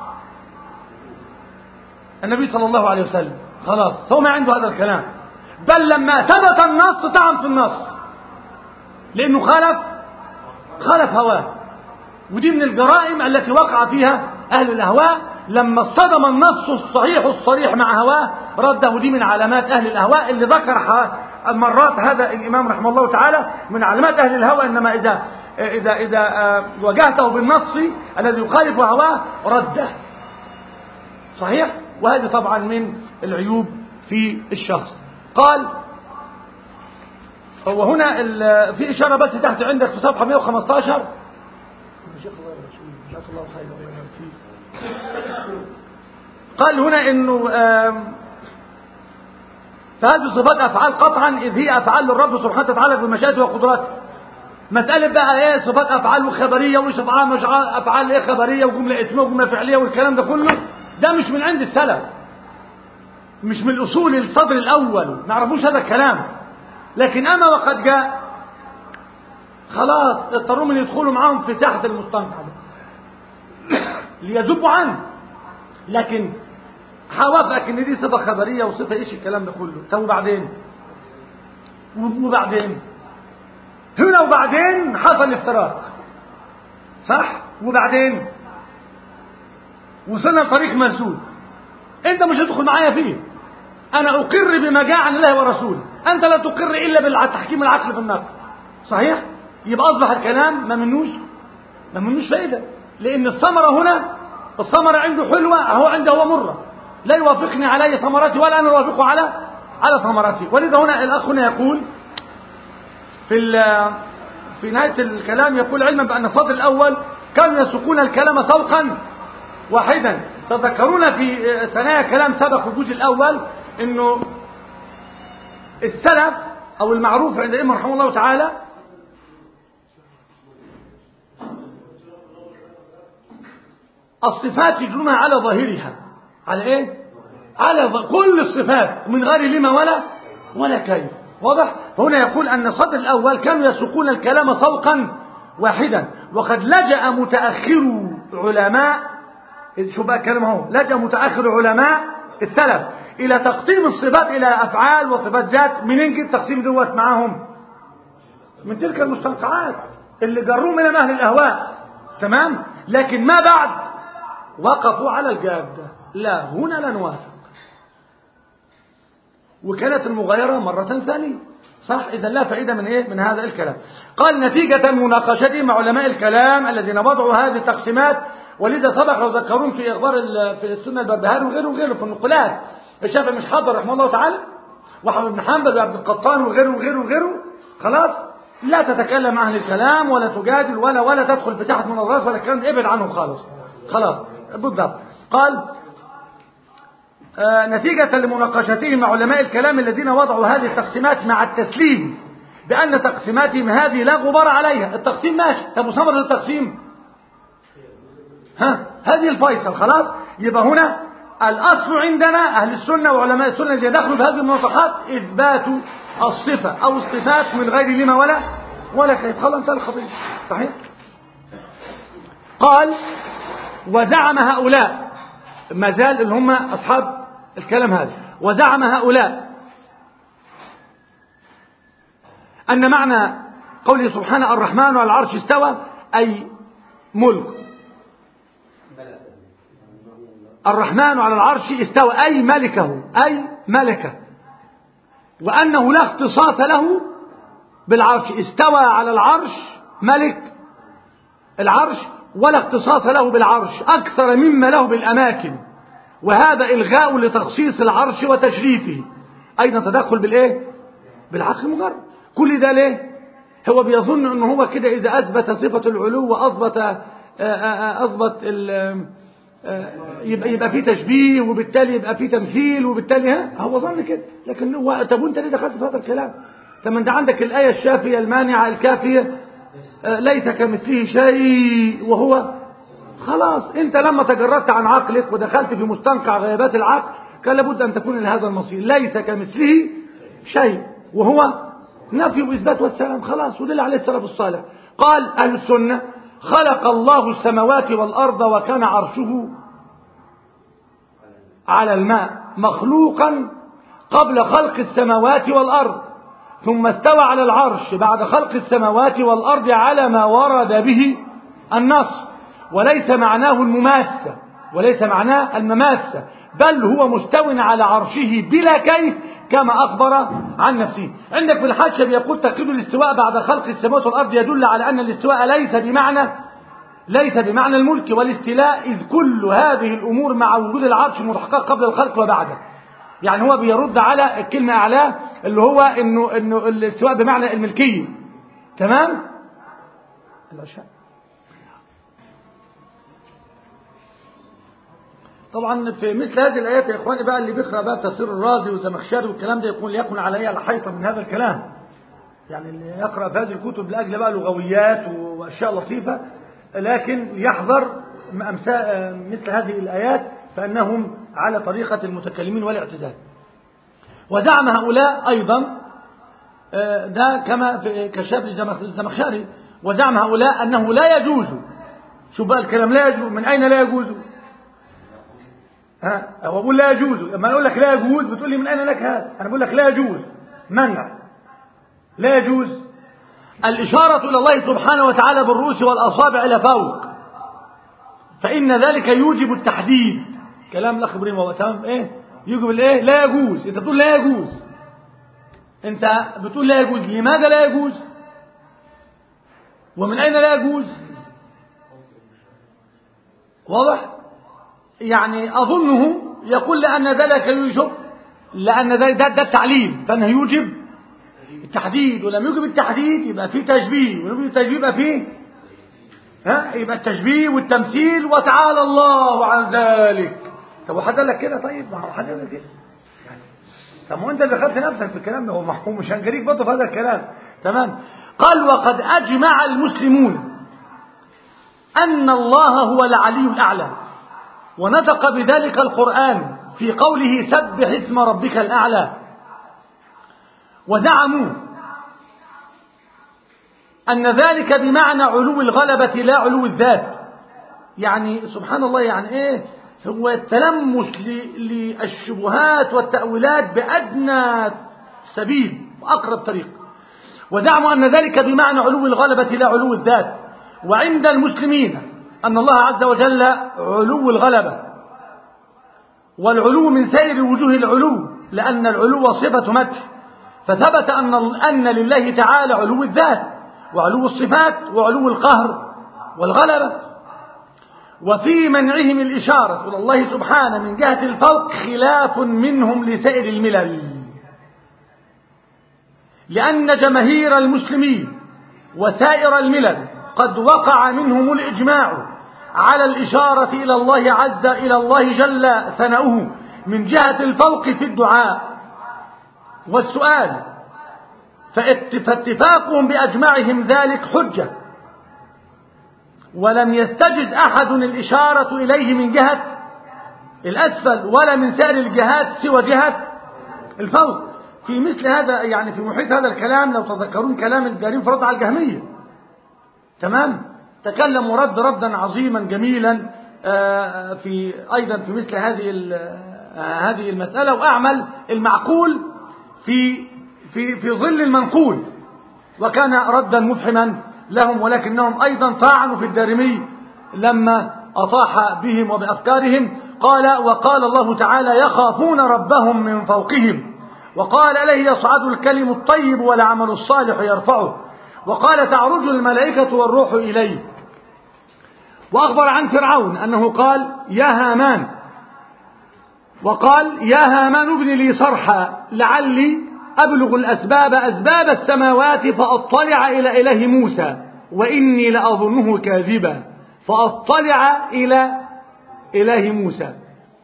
النبي صلى الله عليه وسلم. خلاص هو ما عنده هذا الكلام، بل لما ثبت النص طعن في النص لأنه خالف خالف هواه. ودي من الجرائم التي وقع فيها أهل الأهواء لما اصطدم النص الصحيح الصريح مع هواه رده. دي من علامات أهل الأهواء اللي ذكرها مرات هذا الإمام رحمه الله تعالى. من علامات أهل الهوى إنما إذا إذا إذا واجهته بالنص الذي يخالف هواه رده. صحيح؟ وهذه طبعا من العيوب في الشخص. قال وهنا في إشارة بس تحت عندك في صفحة مئة وخمسة عشر. قال هنا إنه فهذه صفات أفعال قطعا إذ هي أفعال للرب سبحانه وتعالى بمشيئته وقدرته. مسألة بقى إيه صفات أفعال وخبرية وإيش أفعال مش أفعال إيه خبرية وجملة اسمية وجملة فعلية والكلام ده كله ده مش من عند السلف، مش من الأصول الصدر الأول، ما يعرفوش هذا الكلام. لكن أما وقد جاء خلاص اضطروا من يدخلوا معاهم في ساحة المستنقع ليذبوا عنه. لكن حوافقك ان دي صفة خبرية وصفة ايش الكلام ده كله. طب وبعدين وبعدين هنا وبعدين حصل افتراق صح. وبعدين وصلنا لطريق مسدود انت مش هتدخل معايا فيه. انا اقر بما جاء عن الله ورسوله، انت لا تقر الا بالتحكيم العقل في النقل. صحيح؟ يبقى اصبح الكلام ما منوش ما منوش فائده، لان الثمره هنا الثمره عنده حلوه هو عنده هو مره، لا يوافقني علي ثمرتي ولا انا اوافقه على على ثمرتي. ولذا هنا الاخ هنا يقول في في نهايه الكلام يقول علما بان الصدر الاول كانوا يسوقون الكلام سوقا واحدا. تذكرون في ثنايا كلام سبق في الجزء الاول انه السلف او المعروف عند الائمه رحمه الله تعالى الصفات يجرونها على ظاهرها. على ايه؟ على ظ... كل الصفات من غير لما ولا ولا كيف. واضح؟ فهنا يقول ان الصدر الاول كانوا يسوقون الكلام سوقا واحدا، وقد لجأ متاخر علماء، شو بقى الكلام اهو، لجأ متاخر علماء السلف الى تقسيم الصفات الى افعال وصفات ذات. منين جه التقسيم دوت معاهم؟ من تلك المستنقعات اللي جروه من اهل الاهواء. تمام؟ لكن ما بعد وقفوا على الجاده، لا هنا لا نوافق، وكانت المغايرة مرة ثانية. صح؟ إذا لا فائدة من إيه؟ من هذا الكلام. قال نتيجة مناقشتي مع علماء الكلام الذين وضعوا هذه التقسيمات، ولذا سبق وذكرون في إخبار في السنة البربهاري وغيره وغيره في النقلات. الشافعي مش حاضر رحمه الله تعالى، وأحمد بن حنبل وعبد القطان وغيره وغيره وغيره. خلاص؟ لا تتكلم عن الكلام ولا تجادل ولا ولا تدخل في ساحة مناظرات ولا الكلام، ابعد عنهم خالص. خلاص بالضبط. قال آه نتيجة لمناقشتهم مع علماء الكلام الذين وضعوا هذه التقسيمات مع التسليم بأن تقسيماتهم هذه لا غبار عليها. التقسيم ماشي، طب وثمرة التقسيم ها هذه الفيصل. خلاص يبقى هنا الأصل عندنا أهل السنة وعلماء السنة الذين دخلوا في هذه المناطحات إثبات الصفة أو الصفات من غير لما ولا ولا كيف. خلاص انتهى الخطيب. صحيح؟ قال وزعم هؤلاء، ما زال اللي هم أصحاب الكلام هذا، وزعم هؤلاء أن معنى قوله سبحانه الرحمن على العرش استوى أي ملك. الرحمن على العرش استوى أي ملكه أي ملكه، وأنه لا اختصاص له بالعرش. استوى على العرش ملك العرش ولا اختصاص له بالعرش أكثر مما له بالأماكن، وهذا إلغاء لتخصيص العرش وتشريفه. أيضا تدخل بالإيه؟ بالعقل مجرد. كل ده ليه؟ هو بيظن أنه هو كده إذا أثبت صفة العلو وأثبت أثبت يبقى يبقى فيه تشبيه وبالتالي يبقى فيه تمثيل وبالتالي ها هو ظن كده. لكن هو طب وأنت ليه دخلت في هذا الكلام؟ طب أنت عندك الآية الشافية المانعة الكافية ليس كمثله شيء وهو. خلاص انت لما تجردت عن عقلك ودخلت في مستنقع غيابات العقل كان لابد ان تكون لهذا المصير. ليس كمثله شيء وهو نفي واثبات والسلام. خلاص ودل عليه السلف الصالح. قال اهل السنه خلق الله السماوات والارض وكان عرشه على الماء مخلوقا قبل خلق السماوات والارض، ثم استوى على العرش بعد خلق السماوات والارض على ما ورد به النص، وليس معناه المماسة. وليس معناه المماسة، بل هو مستو على عرشه بلا كيف كما أخبر عن نفسه. عندك في الحاشية بيقول تقييد الاستواء بعد خلق السماوات والأرض يدل على أن الاستواء ليس بمعنى ليس بمعنى الملك والاستيلاء، إذ كل هذه الأمور مع وجود العرش متحقق قبل الخلق وبعده. يعني هو بيرد على الكلمة أعلاه اللي هو إنه إنه الاستواء بمعنى الملكية. تمام؟ العشاء. طبعا في مثل هذه الآيات يا إخواني بقى اللي بيقرأ بقى تفسير الرازي والزمخشري والكلام ده يكون ليكن على إيه على حيطة من هذا الكلام. يعني اللي يقرأ في هذه الكتب لأجل بقى لغويات وأشياء لطيفة، لكن يحذر مثل هذه الآيات فأنهم على طريقة المتكلمين والاعتزال. وزعم هؤلاء أيضا ده كما في كشاف الزمخشري، وزعم هؤلاء أنه لا يجوز. شو بقى الكلام لا يجوز؟ من أين لا يجوز؟ ها هو بقول لا يجوز. لما أقول لك لا يجوز بتقول لي من أين لك هذا؟ أنا بقول لك لا يجوز منع. لا يجوز الإشارة إلى الله سبحانه وتعالى بالرؤوس والأصابع إلى فوق، فإن ذلك يوجب التحديد. كلام الأخ إبراهيم هو تمام إيه؟ يوجب الإيه؟ لا يجوز. أنت بتقول لا يجوز. أنت بتقول لا يجوز. لماذا لا يجوز؟ ومن أين لا يجوز؟ واضح؟ يعني أظنه يقول لأن ذلك يوجب، لأن ذلك ده, ده التعليل، فأنه يوجب التحديد، ولم يوجب التحديد يبقى فيه تشبيه، ولم يوجب التشبيه يبقى فيه ها يبقى التشبيه والتمثيل، وتعالى الله عن ذلك. طب وحد قال لك كده؟ طيب ما هو حد قال لك كده. طب ما انت اللي خدت نفسك في الكلام ده، هو مش هنجريك برضه في هذا الكلام. تمام. قال وقد أجمع المسلمون أن الله هو العلي الأعلى، ونطق بذلك القرآن في قوله سبح اسم ربك الأعلى. وزعموا أن ذلك بمعنى علو الغلبة لا علو الذات. يعني سبحان الله، يعني إيه هو التلمس للشبهات والتأويلات بأدنى سبيل وأقرب طريق. وزعموا أن ذلك بمعنى علو الغلبة لا علو الذات. وعند المسلمين أن الله عز وجل علو الغلبة، والعلو من سائر وجوه العلو، لأن العلو صفة مدح، فثبت أن أن لله تعالى علو الذات وعلو الصفات وعلو القهر والغلبة. وفي منعهم الإشارة إلى الله سبحانه من جهة الفوق خلاف منهم لسائر الملل، لأن جماهير المسلمين وسائر الملل قد وقع منهم الإجماع على الإشارة إلى الله عز إلى الله جل ثناؤه من جهة الفوق في الدعاء والسؤال، فاتفاقهم بأجمعهم ذلك حجة، ولم يستجد أحد الإشارة إليه من جهة الأسفل ولا من سائر الجهات سوى جهة الفوق. في مثل هذا يعني في محيط هذا الكلام لو تذكرون كلام الجارين في رد على الجهمية، تمام، تكلم ورد ردا عظيما جميلا في أيضا في مثل هذه هذه المسألة، وأعمل المعقول في في في ظل المنقول، وكان ردا مفحما لهم، ولكنهم أيضا طعنوا في الدارمي لما أطاح بهم وبأفكارهم. قال وقال الله تعالى يخافون ربهم من فوقهم، وقال إليه يصعد الكلم الطيب والعمل الصالح يرفعه، وقال تعرج الملائكة والروح إليه. وأخبر عن فرعون أنه قال يا هامان، وقال يا هامان ابن لي صرحا لعلي أبلغ الأسباب أسباب السماوات فأطلع إلى إله موسى وإني لأظنه كاذبا، فأطلع إلى إله موسى.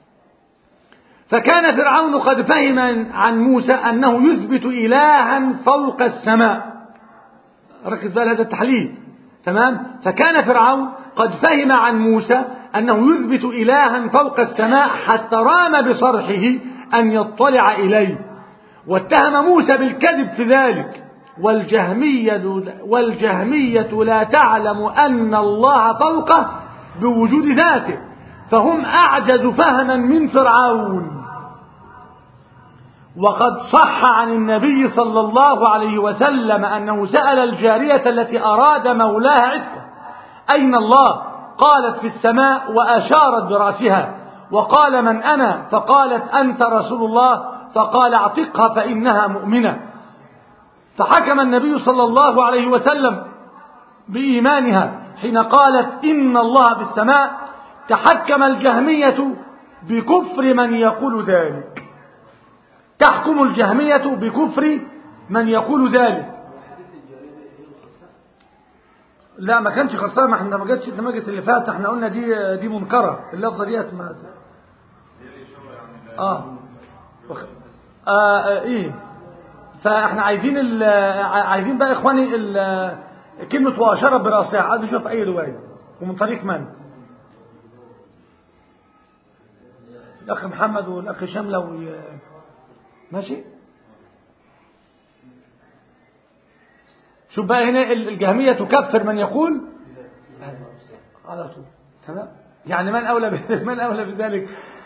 فكان فرعون قد فهم عن موسى أنه يثبت إلها فوق السماء. ركز بقى هذا التحليل، تمام. فكان فرعون قد فهم عن موسى أنه يثبت إلها فوق السماء حتى رام بصرحه أن يطلع إليه، واتهم موسى بالكذب في ذلك. والجهمية, والجهمية لا تعلم أن الله فوقه بوجود ذاته، فهم أعجز فهما من فرعون. وقد صح عن النبي صلى الله عليه وسلم أنه سأل الجارية التي أراد مولاها عتقه أين الله؟ قالت في السماء وأشارت برأسها، وقال من أنا؟ فقالت أنت رسول الله، فقال اعتقها فإنها مؤمنة. فحكم النبي صلى الله عليه وسلم بإيمانها حين قالت إن الله في السماء. تحكم الجهمية بكفر من يقول ذلك، تحكم الجهمية بكفر من يقول ذلك. لا ما كانش خسارة، ما احنا ما جاتش المجلس اللي فات، احنا قلنا دي دي منكرة، اللفظة ديت ما اه, آه, آه ايه فاحنا عايزين عايزين بقى اخواني كلمة واشار براسها، عايز اشوف اي رواية ومن طريق من؟ الاخ محمد والاخ شاملة و... ماشي. شوف بقى هنا الجهمية تكفر من يقول على طول، تمام. يعني من أولى من أولى بذلك؟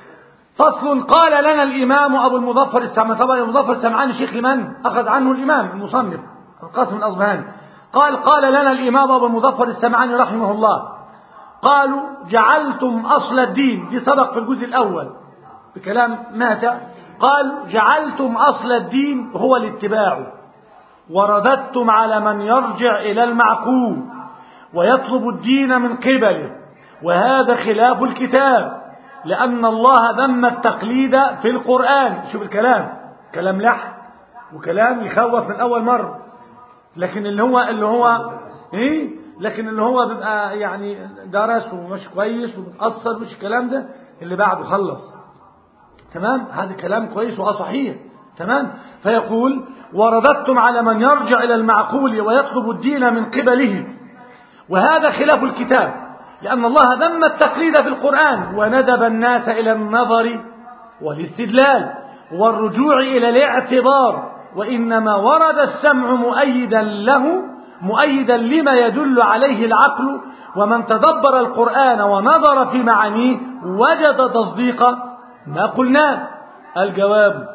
فصل. قال لنا الإمام أبو المظفر السمعاني، طبعا المظفر السمعاني شيخ لمن أخذ عنه الإمام المصنف القاسم الأصبهاني. قال قال لنا الإمام أبو المظفر السمعاني رحمه الله، قالوا جعلتم أصل الدين، دي سبق في الجزء الأول بكلام ماتع. قال جعلتم أصل الدين هو الاتباع، ورددتم على من يرجع إلى المعقول ويطلب الدين من قبله، وهذا خلاف الكتاب، لأن الله ذم التقليد في القرآن. شوف الكلام، كلام لح وكلام يخوف من أول مرة، لكن اللي هو اللي هو إيه لكن اللي هو بيبقى يعني درس ومش كويس ومتأثر، مش الكلام ده اللي بعده خلص، تمام. هذا كلام كويس وصحيح، تمام. فيقول ورددتم على من يرجع إلى المعقول ويطلب الدين من قبله، وهذا خلاف الكتاب، لأن الله ذم التقليد في القرآن وندب الناس إلى النظر والاستدلال والرجوع إلى الاعتبار، وإنما ورد السمع مؤيدا له مؤيدا لما يدل عليه العقل، ومن تدبر القرآن ونظر في معانيه وجد تصديق ما قلناه. الجواب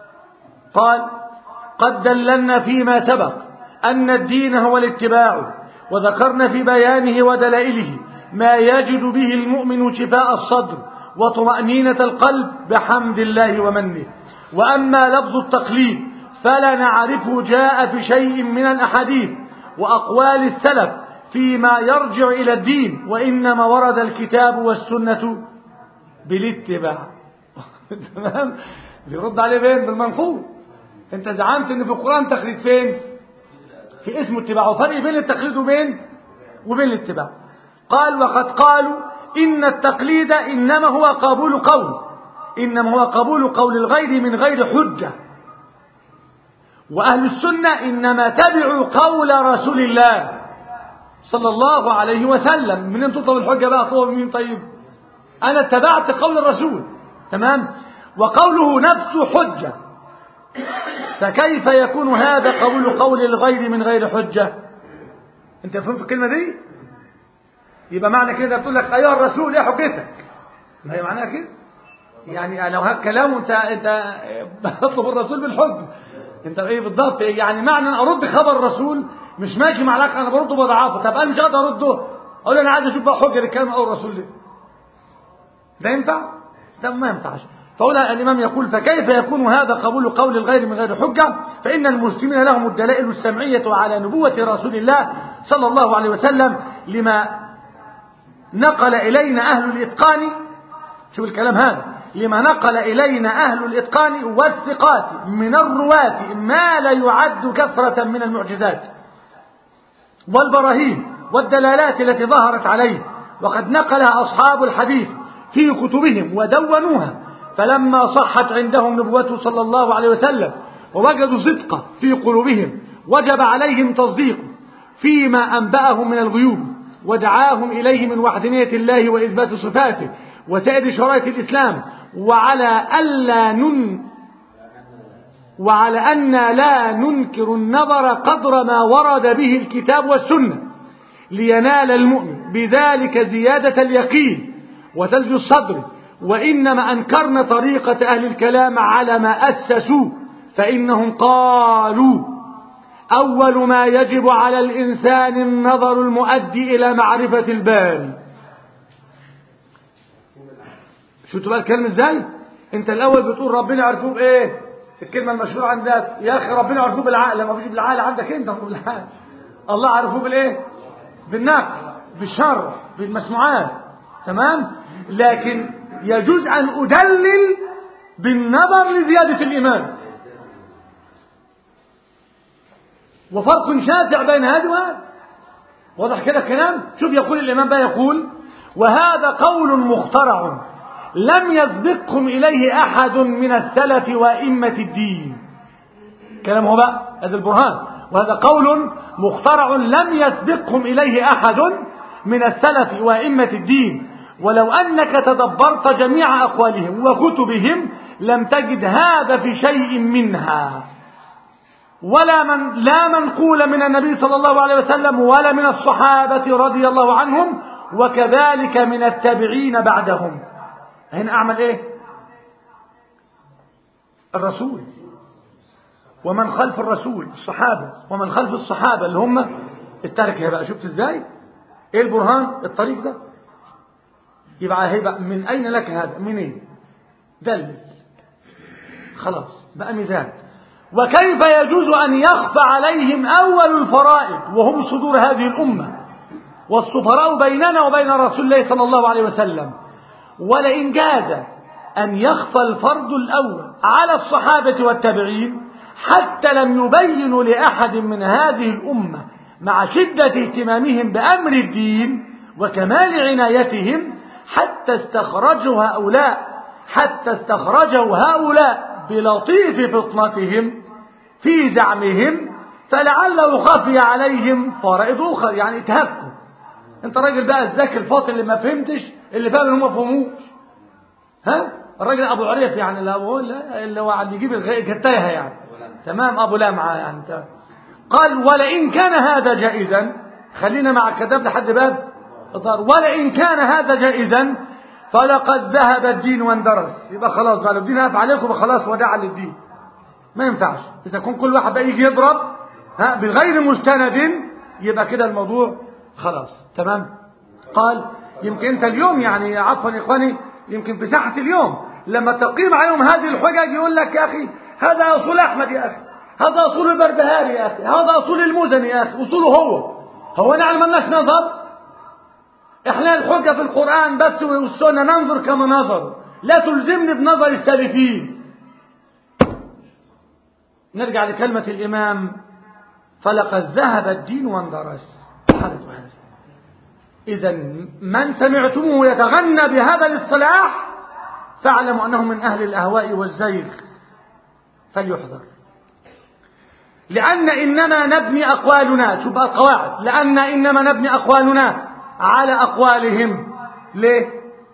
قال قد دللنا فيما سبق أن الدين هو الاتباع، وذكرنا في بيانه ودلائله ما يجد به المؤمن شفاء الصدر وطمأنينة القلب بحمد الله ومنه. وأما لفظ التقليد فلا نعرفه جاء في شيء من الأحاديث وأقوال السلف فيما يرجع إلى الدين، وإنما ورد الكتاب والسنة بالاتباع. تمام. بيرد عليه فين؟ بالمنقول. انت زعمت ان في القرآن تقليد فين؟ في اسم اتباع، وفرق بين التقليد وبين وبين الاتباع. قال وقد قالوا إن التقليد إنما هو قبول قول إنما هو قبول قول الغير من غير حجة، وأهل السنة إنما تبعوا قول رسول الله صلى الله عليه وسلم. من أن تطلب الحجة بقى طلب مين؟ طيب أنا اتبعت قول الرسول، تمام، وقوله نفسه حجة، فكيف يكون هذا قبول قول الغير من غير حجة؟ انت فهمت الكلمة دي؟ يبقى معنى كده بتقول لك ايها الرسول ايه حجتك؟ ما هي معناها كده، يعني لو هذا كلام انت انت بتطلب الرسول بالحجة، انت ايه بالضبط؟ يعني معنى ان ارد خبر الرسول مش ماشي مع الاخر، انا برده بضعافه. طب انا مش قادر ارده، اقول انا عايز اشوف بقى حجه للكلام او الرسول ده، ده ينفع؟ ده ما ينفعش. فهنا الإمام يقول فكيف يكون هذا قبول قول الغير من غير حجة؟ فإن المسلمين لهم الدلائل السمعية على نبوة رسول الله صلى الله عليه وسلم لما نقل إلينا أهل الإتقان. شوف الكلام هذا، لما نقل إلينا أهل الإتقان والثقات من الرواة ما لا يعد كثرة من المعجزات والبراهين والدلالات التي ظهرت عليه، وقد نقلها أصحاب الحديث في كتبهم ودونوها، فلما صحت عندهم نبوته صلى الله عليه وسلم ووجدوا صدقه في قلوبهم وجب عليهم تصديقه فيما أنبأهم من الغيوب ودعاهم إليه من وحدانية الله وإثبات صفاته وسائر شرائط الإسلام، وعلى ألا نن وعلى أن لا ننكر النظر قدر ما ورد به الكتاب والسنة لينال المؤمن بذلك زيادة اليقين وتلج الصدر، وإنما أنكرنا طريقة أهل الكلام على ما أسسوا، فإنهم قالوا أول ما يجب على الإنسان النظر المؤدي إلى معرفة الباري. شفتوا بقى الكلام ازاي؟ انت الاول بتقول ربنا عرفوه بايه؟ الكلمه المشهوره عند الناس، يا اخي ربنا عرفوه بالعقل، ما فيش بالعقل عندك انت بالعقل. الله عرفوه بالايه؟ بالنقل، بالشرع، بالمسموعات. تمام؟ لكن يجوز ان ادلل بالنظر لزياده الايمان. وفرق شاسع بين هذا وهذا. واضح كده الكلام؟ شوف يقول الامام بقى، يقول: وهذا قول مخترع لم يسبقكم إليه أحد من السلف وأئمة الدين. كلامه بقى هذا البرهان. وهذا قول مخترع لم يسبقكم إليه أحد من السلف وأئمة الدين، ولو أنك تدبرت جميع أقوالهم وكتبهم لم تجد هذا في شيء منها، ولا من لا منقول من النبي صلى الله عليه وسلم ولا من الصحابة رضي الله عنهم، وكذلك من التابعين بعدهم. هنا أعمل إيه؟ الرسول ومن خلف الرسول، الصحابة ومن خلف الصحابة اللي هم التركة. بقى شفت إزاي؟ إيه البرهان؟ الطريق ده. يبقى هيبقى من أين لك هذا؟ من إيه؟ دلل. خلاص بقى ميزان. وكيف يجوز أن يخفى عليهم أول الفرائض وهم صدور هذه الأمة والسفراء بيننا وبين رسول الله صلى الله عليه وسلم؟ ولئن جاز أن يخفى الفرض الأول على الصحابة والتابعين حتى لم يبينوا لأحد من هذه الأمة مع شدة اهتمامهم بأمر الدين وكمال عنايتهم، حتى استخرجوا هؤلاء حتى استخرجوا هؤلاء بلطيف فطنتهم في زعمهم، فلعله خفي عليهم فرائض أخرى. يعني اتهكوا. انت راجل بقى الذكي الفاطن اللي ما فهمتش، اللي فاهم ان هم ما فهموش. ها الراجل ابو عريف يعني اللي هو اللي هو عم يجيب الجتايه يعني. تمام ابو لمعه يعني. تمام. قال: ولئن كان هذا جائزا، خلينا مع الكتاب لحد باب اطار. ولئن كان هذا جائزا فلقد ذهب الدين واندرس. يبقى خلاص بقى لو الدين هقف عليكم يبقى خلاص وداعا للدين. ما ينفعش اذا كون كل واحد بقى يجي يضرب ها بغير مستند، يبقى كده الموضوع خلاص. تمام. قال: يمكن انت اليوم يعني عفوا يا اخواني، يمكن في ساحه اليوم لما تقيم عليهم هذه الحجج يقول لك يا اخي هذا اصول احمد يا اخي، هذا اصول البردهاري يا اخي، هذا اصول المزني يا اخي، اصوله هو هو نعلم مالناش نظر. احنا الحجه في القران بس والسنه ننظر كما نظر، لا تلزمني بنظر السالفين. نرجع لكلمه الامام: فلقد ذهب الدين واندرس. إذا من سمعتموه يتغنى بهذا الاصطلاح فاعلموا أنه من أهل الأهواء والزيغ، فليحذر. لأن إنما نبني أقوالنا، شوف بقى القواعد، لأن إنما نبني أقوالنا على أقوالهم. ليه؟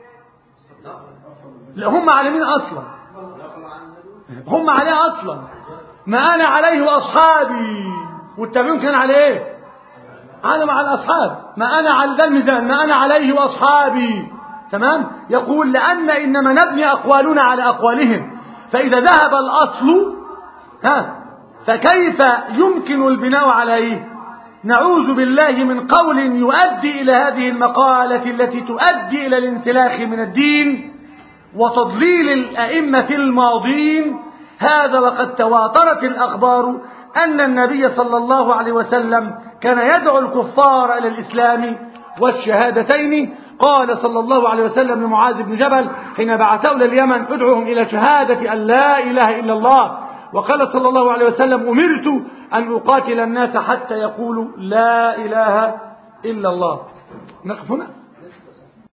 هم عالمين أصلا، هم عليه أصلا. ما أنا عليه وأصحابي، والتابعون كان عليه إيه؟ أنا مع الأصحاب. ما أنا على ذا الميزان، ما أنا عليه وأصحابي. تمام. يقول: لأن إنما نبني أقوالنا على أقوالهم، فإذا ذهب الأصل ها فكيف يمكن البناء عليه؟ نعوذ بالله من قول يؤدي إلى هذه المقالة التي تؤدي إلى الانسلاخ من الدين وتضليل الأئمة الماضين. هذا وقد تواترت الأخبار أن النبي صلى الله عليه وسلم كان يدعو الكفار إلى الإسلام والشهادتين. قال صلى الله عليه وسلم لمعاذ بن جبل حين بعثه إلى اليمن: ادعوهم إلى شهادة أن لا إله إلا الله. وقال صلى الله عليه وسلم: أمرت أن أقاتل الناس حتى يقولوا لا إله إلا الله. نقف هنا.